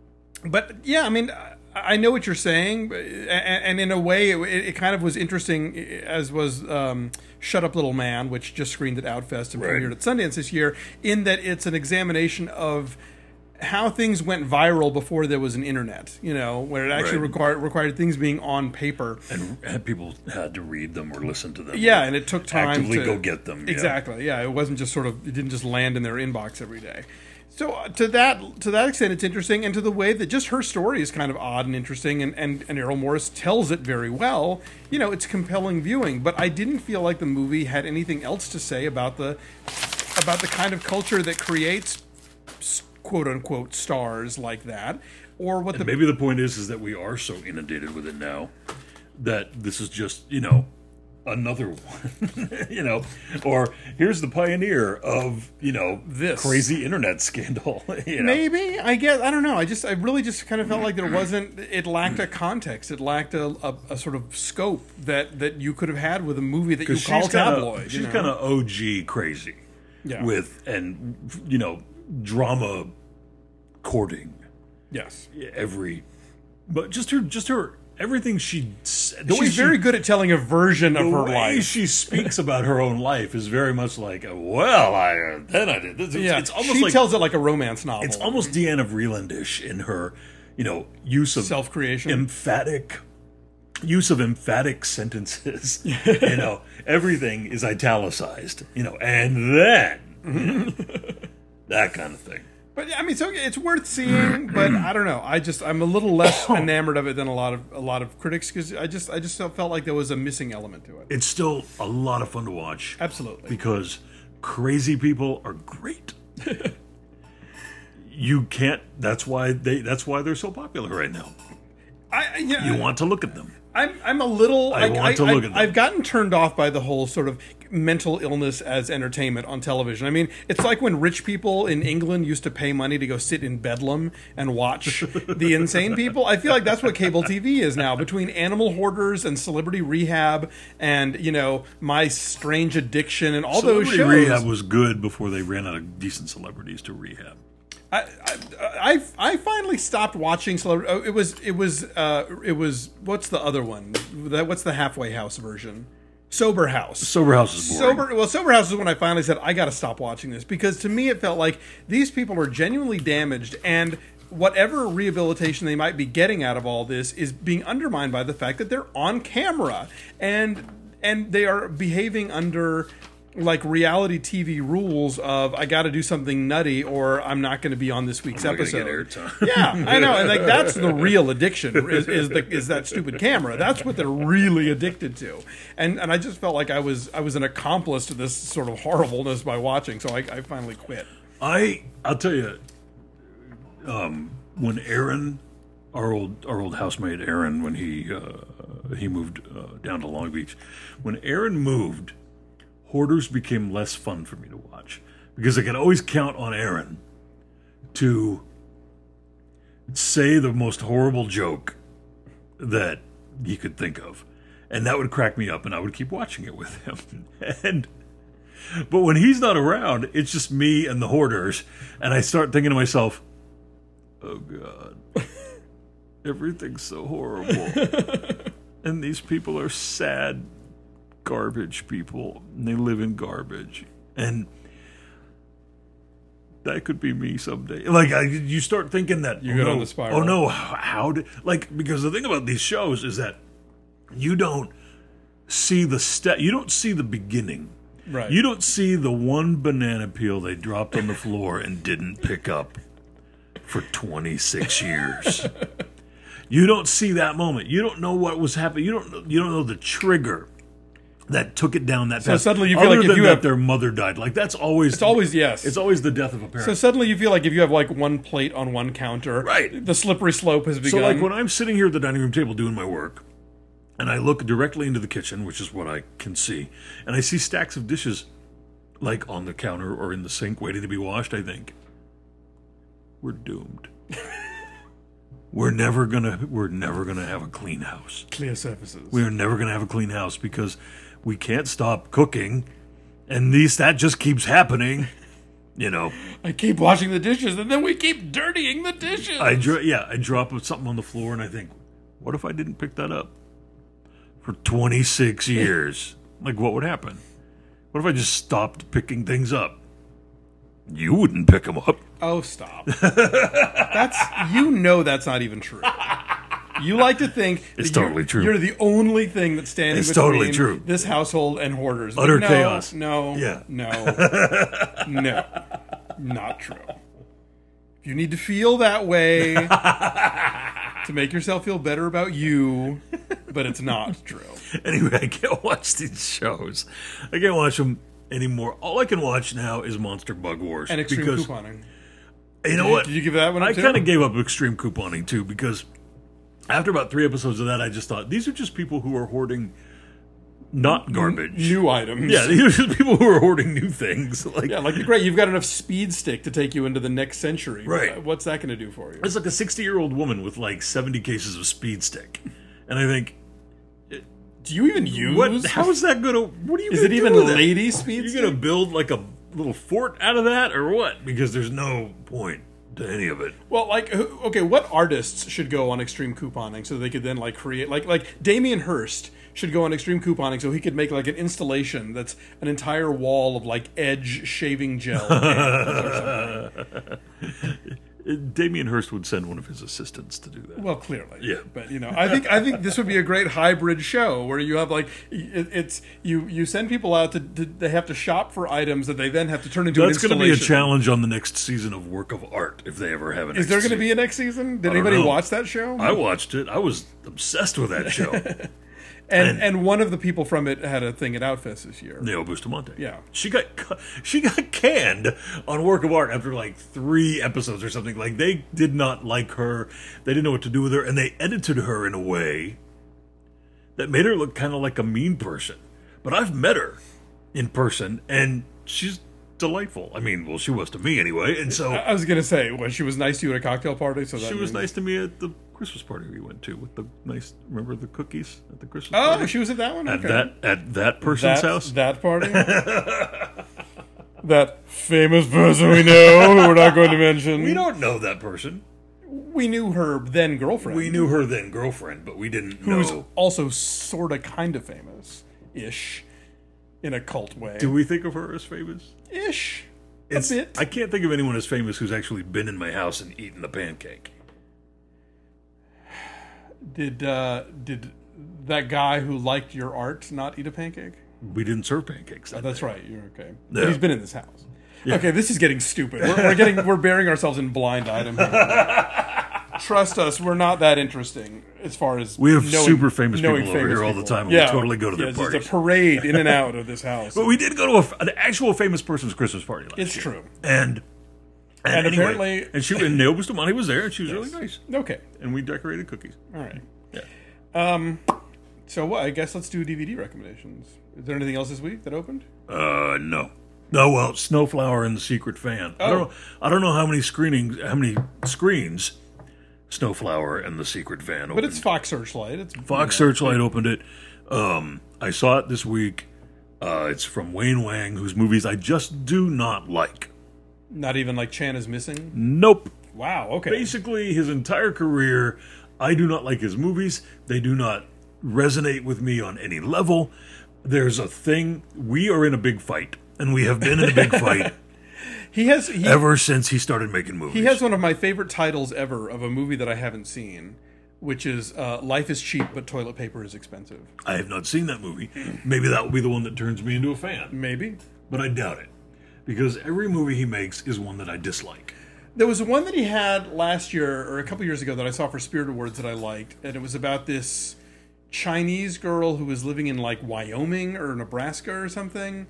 but yeah, I mean, I know what you're saying, and in a way, it, it kind of was interesting, as was um, Shut Up Little Man, which just screened at Outfest and Right. premiered at Sundance this year, in that it's an examination of how things went viral before there was an internet, you know, where it actually Right. required required things being on paper. And had people had to read them or listen to them. Yeah, or and it took time actively to go get them. yeah. Exactly. Yeah, it wasn't just sort of, it didn't just land in their inbox every day. So uh, to that to that extent, it's interesting, and to the way that just her story is kind of odd and interesting, and, and, and Errol Morris tells it very well. You know, it's compelling viewing, but I didn't feel like the movie had anything else to say about the about the kind of culture that creates quote unquote stars like that, or what the Maybe the point is is that we are so inundated with it now that this is just, you know, another one, you know, or here's the pioneer of, you know, This. crazy internet scandal. You know? Maybe I guess I don't know. I just I really just kind of felt like there wasn't. It lacked a context. It lacked a, a, a sort of scope that, that you could have had with a movie that you 'Cause call she's kinda- tabloid. She's you know? kind of O G crazy Yeah. with, and, you know, drama courting yes. every, but just her, just her, everything she, s- the way She's she- very good at telling a version of the her way life. she speaks about her own life is very much like, well, I uh, then I did this. It's, yeah, it's almost she like tells it like a romance novel. it's almost Deanna Vreelandish in her, you know, use of self-creation. emphatic use of emphatic sentences. You know, everything is italicized. You know, and then that kind of thing. But I mean, so it's worth seeing. But I don't know. I just I'm a little less enamored of it than a lot of a lot of critics because I just I just felt like there was a missing element to it. It's still a lot of fun to watch. Absolutely. Because crazy people are great. You can't. That's why they. That's why they're so popular right now. I, I- yeah, You want to look at them. I'm I'm a little. I want to look at them. I've gotten turned off by the whole sort of mental illness as entertainment on television. I mean, it's like when rich people in England used to pay money to go sit in Bedlam and watch the insane people. I feel like that's what cable T V is now. Between Animal Hoarders and Celebrity Rehab and you know My Strange Addiction and all those Celebrity shows. Rehab was good before they ran out of decent celebrities to rehab. I, I I I finally stopped watching celebrity. Oh, it was it was uh, it was what's the other one? That what's the halfway house version? Sober House. Sober House is boring. Sober well, Sober House is when I finally said I got to stop watching this because to me it felt like these people are genuinely damaged and whatever rehabilitation they might be getting out of all this is being undermined by the fact that they're on camera and and they are behaving under like reality T V rules of I got to do something nutty or I'm not going to be on this week's I'm not episode. gonna get airtime. Yeah, I know, and like that's the real addiction is, is the is that stupid camera. That's what they're really addicted to, and and I just felt like I was I was an accomplice to this sort of horribleness by watching, so I, I finally quit. I I'll tell you, um, when Aaron, our old our old housemate Aaron, when he uh, he moved uh, down to Long Beach, when Aaron moved, Hoarders became less fun for me to watch because I could always count on Aaron to say the most horrible joke that he could think of, and that would crack me up, and I would keep watching it with him. And but when he's not around, it's just me and the Hoarders, and I start thinking to myself, "Oh God, everything's so horrible, and these people are sad, garbage people, and they live in garbage, and that could be me someday." Like I, you start thinking that You oh, go no, down the spiral. Oh no, how, how did like because the thing about these shows is that you don't see the step, you don't see the beginning. Right. You don't see the one banana peel they dropped on the floor and didn't pick up for twenty-six years. You don't see that moment. You don't know what was happening. You don't. You don't know the trigger that took it down that So path. suddenly you feel Other like if than you that have- their mother died. Like that's always. It's always yes. It's always the death of a parent. So suddenly you feel like if you have like one plate on one counter, Right. the slippery slope has So, begun. like, when I'm sitting here at the dining room table doing my work, and I look directly into the kitchen, which is what I can see, and I see stacks of dishes, like, on the counter or in the sink waiting to be washed, I think, we're doomed. we're never gonna, we're never gonna have a clean house. Clear surfaces. We are never gonna have a clean house because we can't stop cooking, and these that just keeps happening. You know, I keep washing the dishes, and then we keep dirtying the dishes. I dro- yeah, I drop something on the floor, and I think, what if I didn't pick that up for twenty-six years? Like, what would happen? What if I just stopped picking things up? You wouldn't pick them up. Oh, stop. That's you know that's not even true. You like to think It's that you're- totally true. You're the only thing that's standing It's between totally true. this household and Hoarders. Utter no, chaos. No, Yeah. no, no, not true. You need to feel that way to make yourself feel better about you, but it's not true. Anyway, I can't watch these shows. I can't watch them anymore. All I can watch now is Monster Bug Wars. And extreme because, couponing. You know Did you- what? did you give that one up I too? kind of gave up extreme couponing too because after about three episodes of that, I just thought these are just people who are hoarding not garbage. New items. Yeah, these are people who are hoarding new things. Like, Yeah, like, great, you've got enough speed stick to take you into the next century. Right. What's that going to do for you? it's like a sixty-year-old woman with like seventy cases of speed stick. And I think, Do you even use? what? How is that going to, what are you Is gonna it do even with it? lady speed You're stick? going to build like a little fort out of that or what? Because there's no point to any of it. Well, like, who- okay, what artists should go on extreme couponing so they could then like create like like Damien Hirst should go on extreme couponing so he could make like an installation that's an entire wall of like Edge shaving gel. cans or something. Damien Hirst would send one of his assistants to do that. Well, clearly, Yeah. But you know, I think I think this would be a great hybrid show where you have like it, it's you you send people out to, to they have to shop for items that they then have to turn into That's an going to be a installation. challenge on the next season of Work of Art if they ever have an. Is there going to be a next season? Did I don't anybody know. watch that show? I watched it. I was obsessed with that show. and and- and one of the people from it had a thing at Outfest this year. Neo Bustamante. Yeah. she got cu- she got canned on Work of Art after like three episodes or something. Like they did not like her. They didn't know what to do with her, and they edited her in a way that made her look kind of like a mean person. But I've met her in person, and she's delightful. I mean, well, she was to me anyway, and so I was gonna say, well, she was nice to you at a cocktail party. So that she was means- nice to me at the Christmas party we went to with the nice. Remember the cookies at the Christmas Oh, party? she was at that one. at Okay. that at that person's that, house. That party. That famous person we know who we're not going to mention. We don't know that person. We knew her then girlfriend. We knew her then girlfriend, but we didn't who's know. also sort of kind of famous ish in a cult way. Do we think of her as famous? Ish. It's, a bit. I can't think of anyone as famous who's actually been in my house and eaten a pancake. Did uh, did that guy who liked your art not eat a pancake? We didn't serve pancakes. That That's day. right. You're okay. Yeah. But he's been in this house. Okay, this is getting stupid. We're, we're getting we're burying ourselves in blind item here. Trust us, we're not that interesting as far as We have knowing- super famous knowing people over famous here all the people. time, and we totally go to their yeah, it's just parties. a parade in and out of this house. But we did go to a, an actual famous person's Christmas party last It's year. true. And and, And anyway, apparently- and she and Neo Bustamante was there, and she was really nice. Okay, And we decorated cookies. all right. Yeah. So what? I guess let's do D V D recommendations. Is there anything else this week that opened? Uh, no. No, well, Snowflower and the Secret Fan. I Oh. don't know. I don't know how many screenings, how many screens, Snowflower and the Secret Fan opened. But it's Fox Searchlight. It's Fox you know, Searchlight opened it. Um, I saw it this week. Uh, it's from Wayne Wang, whose movies I just do not like. Not even like Chan is missing. Nope. Wow. Okay. Basically, his entire career, I do not like his movies. They do not resonate with me on any level. There's a thing. We are in a big fight, and we have been in a big fight He has he, ever since he started making movies. he has one of my favorite titles ever of a movie that I haven't seen, which is uh, "Life is Cheap but Toilet Paper is Expensive." I have not seen that movie. Maybe that will be the one that turns me into a fan, Maybe but I doubt it, because every movie he makes is one that I dislike. there was one that he had last year or a couple years ago that I saw for Spirit Awards that I liked, and it was about this Chinese girl who was living in like Wyoming or Nebraska or something.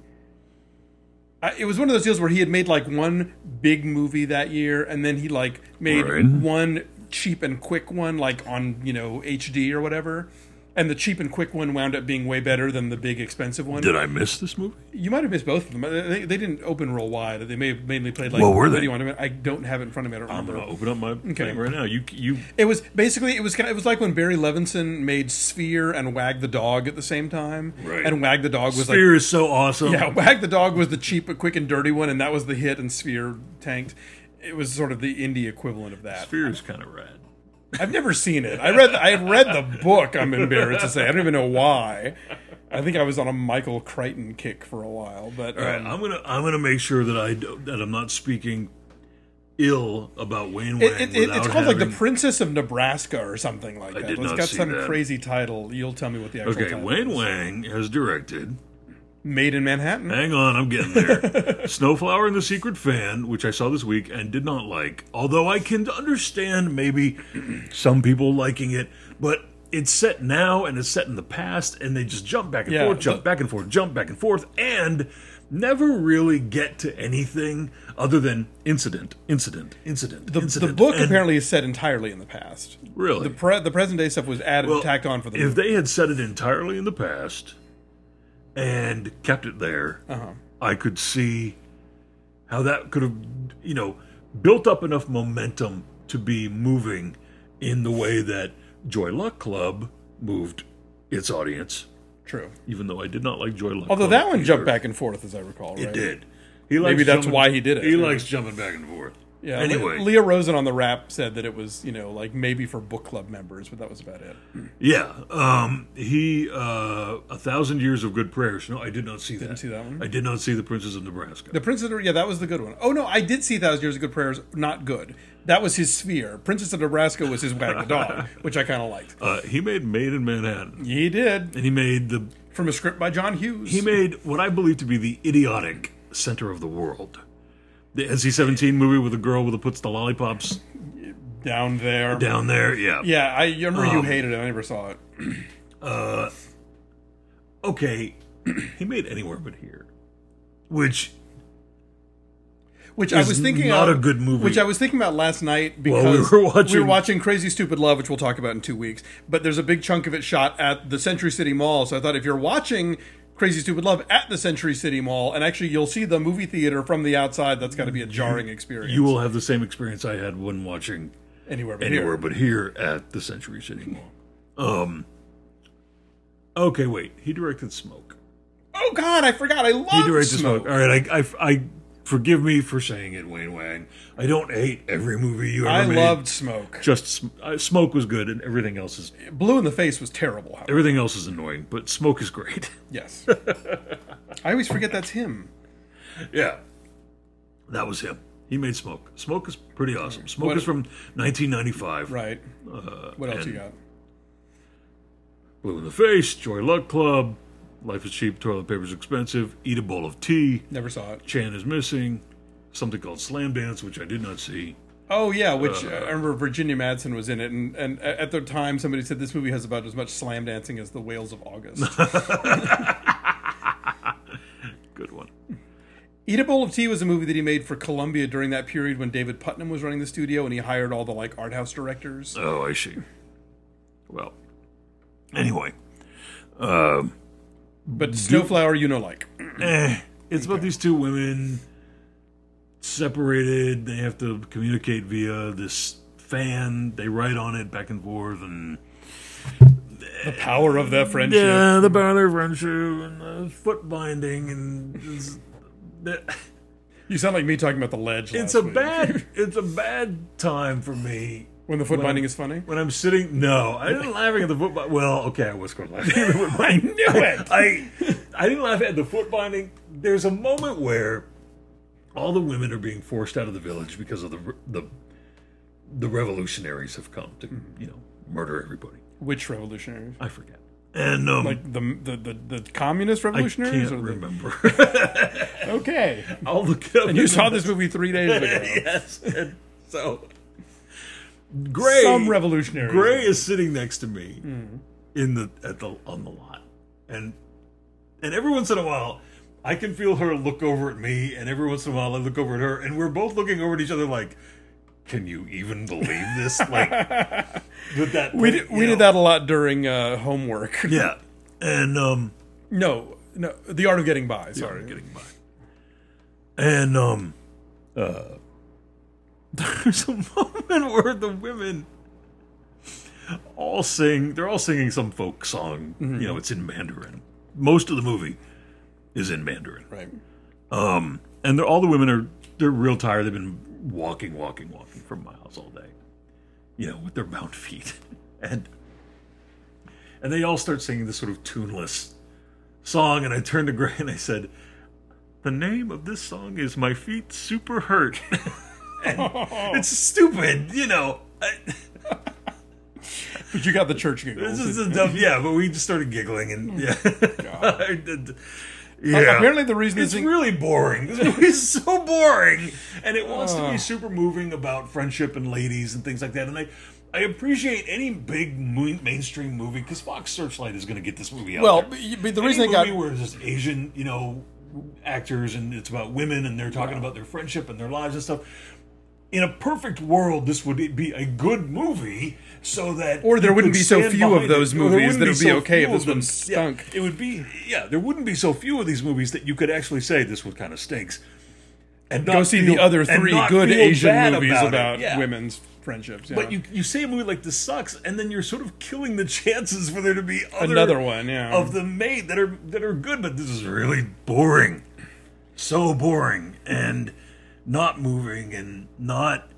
I, it was one of those deals where he had made like one big movie that year, and then he like made Right. one cheap and quick one, like on you know H D or whatever. And the cheap and quick one wound up being way better than the big expensive one. Did I miss this movie? You might have missed both of them. They, they didn't open real wide. They may have mainly played like What were they? video on it. I don't have it in front of me. I don't I'm remember. gonna open up my thing right now. You you It was basically it was kind of, it was like when Barry Levinson made Sphere and Wag the Dog at the same time. Right. And Wag the Dog was Sphere is so awesome. like yeah, Wag the Dog was the cheap but quick and dirty one, and that was the hit, and Sphere tanked. It was sort of the indie equivalent of that. Sphere is kind of rad. I've never seen it. I read I read the book. I'm embarrassed to say I don't even know why. I think I was on a Michael Crichton kick for a while, but All right, um, I'm gonna I'm gonna make sure that I do- that I'm not speaking ill about Wayne Wang. It, it, it, without it's called like the having- Princess of Nebraska or something like I that. did It's not got see some that. crazy title. You'll tell me what the actual Okay, title Wayne is. Wang has directed. Made in Manhattan. Hang on, I'm getting there. Snowflower and the Secret Fan, which I saw this week and did not like. Although I can understand maybe some people liking it, but it's set now and it's set in the past, and they just jump back and Yeah, forth, jump the- back and forth, jump back and forth, and never really get to anything other than incident, incident, incident, The, incident. the book And apparently is set entirely in the past. Really? The pre, the present day stuff was added, Well, tacked on for the if movie. they had set it entirely in the past, and kept it there, Uh-huh. I could see how that could have, you know, built up enough momentum to be moving in the way that Joy Luck Club moved its audience. True. Even though I did not like Joy Luck Although Club that one either. jumped back and forth, as I recall, right? It did. He likes Maybe that's jumping- why he did it. He Yeah. likes jumping back and forth. Yeah. Anyway. Le- Leah Rosen on the Wrap said that it was, you know, like maybe for book club members, but that was about it. Yeah. Um, he, uh, A Thousand Years of Good Prayers. No, I did not see that. Didn't see that one? I did not see The Princess of Nebraska. The Princess of, yeah, that was the good one. Oh, no, I did see Thousand Years of Good Prayers. Not good. That was his sphere. Princess of Nebraska was his Wag the Dog, which I kind of liked. Uh, he made Made in Manhattan. He did. And he made the From a script by John Hughes. he made what I believe to be the idiotic Center of the World. The N C seventeen movie with a girl with a puts the lollipops Down there. down there. Yeah. Yeah, I remember you Um, hated it. I never saw it. Okay. He made Anywhere But Here, which Which I is was thinking not of, a good movie. Which I was thinking about last night because Well, we were watching- we were watching Crazy Stupid Love, which we'll talk about in two weeks. But there's a big chunk of it shot at the Century City Mall. So I thought if you're watching Crazy Stupid Love at the Century City Mall, and actually you'll see the movie theater from the outside, that's got to be a jarring experience. you will have the same experience I had when watching anywhere but Anywhere here. But Here at the Century City Mall. Um. Okay, wait. He directed Smoke. Oh God, I forgot. I love He directed Smoke. Smoke. All right, I, I, I forgive me for saying it, Wayne Wang. I don't hate every movie you ever I made. loved Smoke. Just Sm- uh, Smoke was good, and everything else is Blue in the Face was terrible. However. everything else is annoying. But Smoke is great. Yes. I always forget that's him. Yeah, that was him. He made Smoke. Smoke is pretty awesome. Smoke What- is from nineteen ninety-five. Right. Uh, What else and you got? Blue in the Face, Joy Luck Club, Life is Cheap, Toilet Paper's Expensive, Eat a Bowl of Tea, Never saw it. Chan is Missing, something called Slam Dance, which I did not see. Oh yeah, which uh, I remember Virginia Madsen was in it, and, and at the time somebody said this movie has about as much slam dancing as the Whales of August. Good one. Eat a Bowl of Tea was a movie that he made for Columbia during that period when David Putnam was running the studio, and he hired all the like art house directors. Oh, I see. Well, anyway, um, But Snowflower, you know, like eh, it's about these two women separated. They have to communicate via this fan. They write on it back and forth, and the power of that friendship. yeah, the power of their friendship and the foot binding, and it's, You sound like me talking about The Ledge. it's last a week. bad, it's a bad time for me. when the foot when binding I'm- is funny. When I'm sitting, no, I didn't laughing at the foot binding. Well, okay, I was going to laugh at the foot I binding. knew it. I, I didn't laugh at the foot binding. There's a moment where all the women are being forced out of the village because of the the the revolutionaries have come to you know murder everybody. Which revolutionaries? I forget. And um, Like the the the, the communist I revolutionaries? can't or the- remember. Okay. I'll look it up. And you saw this movie three days ago. Yes. And so Gray, Some revolutionary. Gray is sitting next to me in the at the on the lot, and and every once in a while, I can feel her look over at me, and every once in a while, I look over at her, and we're both looking over at each other like, "Can you even believe this?" Like, with that, We did, we you did know. that a lot during uh, homework. Yeah, and um, No, no, The Art of Getting By. Sorry. sorry, getting by, and um, uh, there's a moment where the women all sing. They're all singing some folk song. Mm-hmm. You know, it's in Mandarin. Most of the movie is in Mandarin. Right. Um, and they're, all the women are they're real tired. They've been walking, walking, walking for miles all day. You know, with their bound feet, and and they all start singing this sort of tuneless song. And I turned to Gray and I said, "The name of this song is My Feet Super Hurt." And it's stupid, you know. I, But you got the church giggles. this is a dumb, yeah. But we just started giggling, and yeah, I did- yeah. Uh, apparently the reason It's this thing- really boring. This movie is so boring, and it wants to Uh. be super moving about friendship and ladies and things like that. And I, I appreciate any big mo- mainstream movie because Fox Searchlight is going to get this movie out. Well, there. but- but the Any reason it movie got where there's just Asian, you know, actors and it's about women and they're talking about their friendship and their lives and stuff. in a perfect world, this would be a good movie, so that Or there you wouldn't could be so stand few of behind those it. Or there movies wouldn't that it would be so okay if few this of one them. stunk. Yeah, it would be. Yeah, there wouldn't be so few of these movies that you could actually say this one kind of stinks. And Go not see feel- the other and three not good feel Asian bad movies about, about, it. Yeah. women's friendships. Yeah. But you you say a movie like this sucks, and then you're sort of killing the chances for there to be other Another one, yeah. of them made that are that are good. But this is really boring, so boring, and not moving, and not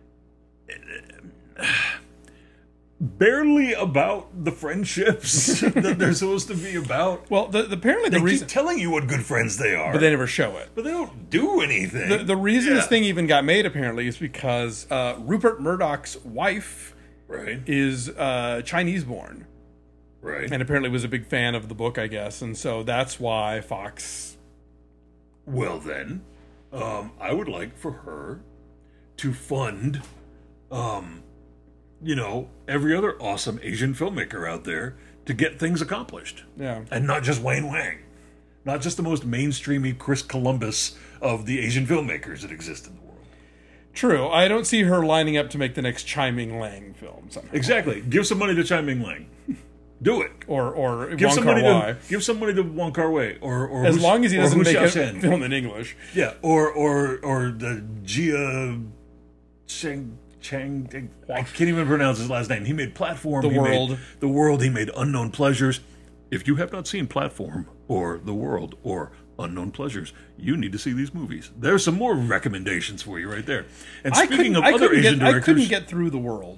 barely about the friendships that they're supposed to be about. well, the, the, apparently They the reason, keep telling you what good friends they are, but they never show it. but they don't do anything. The, the reason this Yeah. thing even got made apparently is because uh, Rupert Murdoch's wife right, is uh, Chinese born, right. and apparently was a big fan of the book, I guess, and so that's why Fox. Well, then, um, I would like for her to fund, um, you know, every other awesome Asian filmmaker out there to get things accomplished. Yeah. And not just Wayne Wang. Not just the most mainstreamy Chris Columbus of the Asian filmmakers that exist in the world. True. I don't see her lining up to make the next Chai Ming Lang film somehow. Exactly. Give some money to Chai Ming Lang. Do it. Or or Give Wong some money Kar-wai. to give some money to Wong Kar Wai or or As Hu- long as he or doesn't Hu make a Xiaoshen. film in English. Yeah, or or or the Jia Cheng Chang. I can't even pronounce his last name. He made Platform. The he World. Made the World. He made Unknown Pleasures. If you have not seen Platform or The World or Unknown Pleasures, you need to see these movies. There's some more recommendations for you right there. And I speaking couldn't, of I other couldn't Asian get, I directors, couldn't get through The World.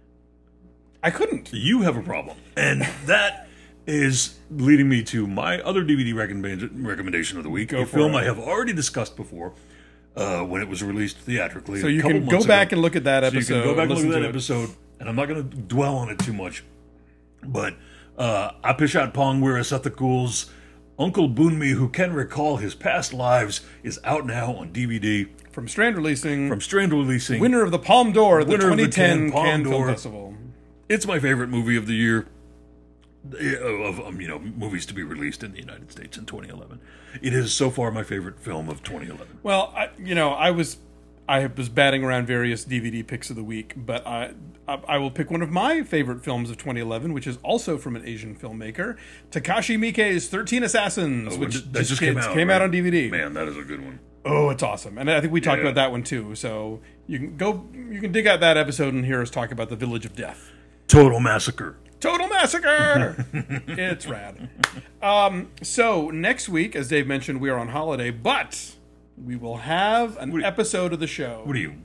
I couldn't. you have a problem, and that is leading me to my other D V D recommend- recommendation of the week. Go a for film it. I have already discussed before uh, when it was released theatrically. So a you couple can go months back ago. and look at that So episode. you can go back and look listen at that to it. episode, and I'm not going to dwell on it too much. But uh, Apishat Pongwira Sathakul's Uncle Bunmi, who can recall his past lives, is out now on D V D From Strand Releasing, from Strand Releasing. winner of the Palme d'Or at the Winner of the twenty ten Cannes Palme Cannes Film d'Or. Festival. It's my favorite movie of the year. Of um, you know movies to be released in the United States in twenty eleven. It is so far my favorite film of twenty eleven. Well, I, you know, I was I was batting around various D V D picks of the week, but I I, I will pick one of my favorite films of twenty eleven, which is also from an Asian filmmaker, Takashi Miike's thirteen Assassins, Oh, which that just came it's- out. came right? out on D V D. Man, that is a good one. Oh, it's awesome, and I think we talked Yeah. about that one too. So you can go, you can dig out that episode and hear us talk about the Village of Death. Total Massacre. Total Massacre! It's rad. Um, so, next week, as Dave mentioned, we are on holiday, but we will have an What- episode of the show. What are you?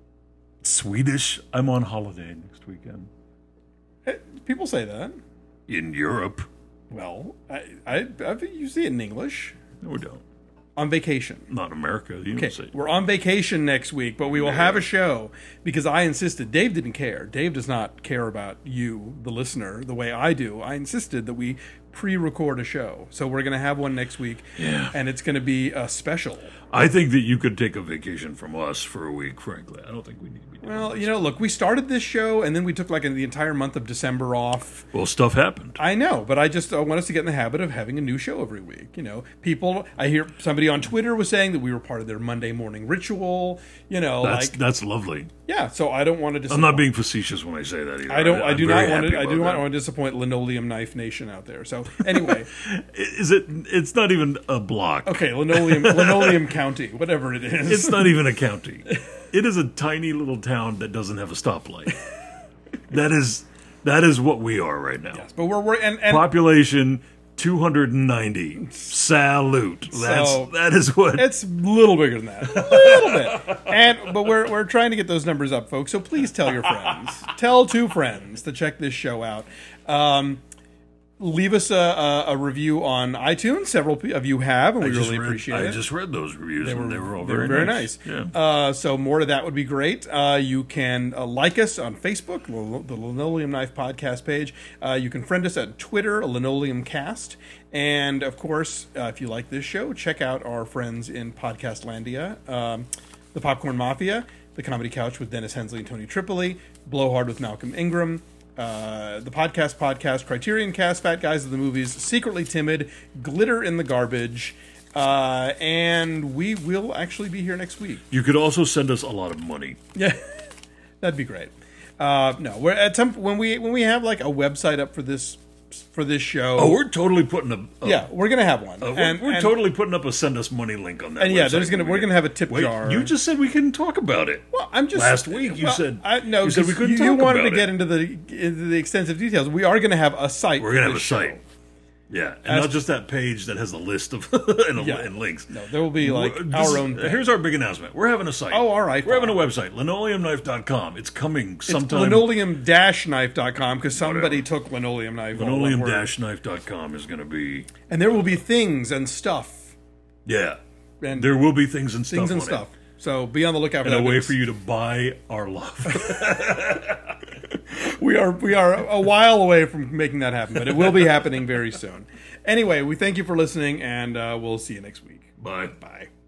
Swedish? I'm on holiday next weekend. Eh, People say that. In Europe. Well, I, I, I you see it in English. No, we don't. On vacation. Not America. You Okay, don't say. we're on vacation next week, but we will have a show because I insisted. Dave didn't care. Dave does not care about you, the listener, the way I do. I insisted that we pre-record a show, so we're going to have one next week, Yeah. and it's going to be a special. I think that you could take a vacation from us for a week, frankly. I don't think we need to be doing Well, this. you know, look, we started this show, and then we took like the entire month of December off. Well, stuff happened. I know, but I just I want us to get in the habit of having a new show every week. You know, people. I hear somebody on Twitter was saying that we were part of their Monday morning ritual. You know, That's like that's lovely. yeah. So I don't want to. I'm not being facetious when I say that either. I don't. I, I'm do very not want happy to. I about do not that. want to disappoint Linoleum Knife Nation out there. So anyway, Is it? It's not even a block. okay, Linoleum Linoleum County, whatever it is. It's not even a county. It is a tiny little town that doesn't have a stoplight. That is that is what we are right now. but we're, we're and, and Population two hundred ninety. Salute. That's So- that is what. it's a little bigger than that, a little bit. And but we're we're trying to get those numbers up, folks. So please tell your friends, tell two friends to check this show out. Um, leave us a, a, a review on iTunes. Several of you have, and we I just really read- appreciate I it. just read those reviews and they were all They very, were very nice. nice. Yeah. Uh, so more of that would be great. Uh, you can uh, like us on Facebook, Lin- the Linoleum Knife Podcast page. Uh, you can friend us at Twitter, Linoleum Cast. And, of course, uh, if you like this show, check out our friends in Podcastlandia, um, The Popcorn Mafia, The Comedy Couch with Dennis Hensley and Tony Tripoli, Blowhard with Malcolm Ingram, uh, The Podcast Podcast, Criterion Cast, Fat Guys of the Movies, Secretly Timid, Glitter in the Garbage, Uh, and we will actually be here next week. You could also send us a lot of money. Yeah, that'd be great. Uh, no, we're at some when we when we have like a website up for this for this show. Oh, we're totally putting a, a yeah, we're gonna have one. uh, we're, and we're and, totally putting up a send us money link on that. And yeah, website there's gonna when we we're get- gonna have a tip Wait, jar. you just said we couldn't talk about it. Well, I'm just Last week you well, said I, no. you said we 'cause couldn't you, talk you wanted about to get it. into the into the extensive details. We are going to have a site. We're for gonna have a this show. site. Yeah, and As- not just that page that has a list of and, a, Yeah. and links. No, there will be like We're- this our is- own. Thing. Here's our big announcement. We're having a site. Oh, all right, We're having a fine. website, linoleum knife dot com. It's coming It's sometime. linoleum dash knife dot com because somebody Whatever. took linoleum knife. all linoleum one word. dash knife dot com is going to be. And there will be things and stuff Yeah. and There will be things and stuff things and on stuff. So be on the lookout for it. And that. a way Because for you to buy our love. we are we are a while away from making that happen, but it will be happening very soon. Anyway, we thank you for listening, and uh, we'll see you next week. Bye. Bye.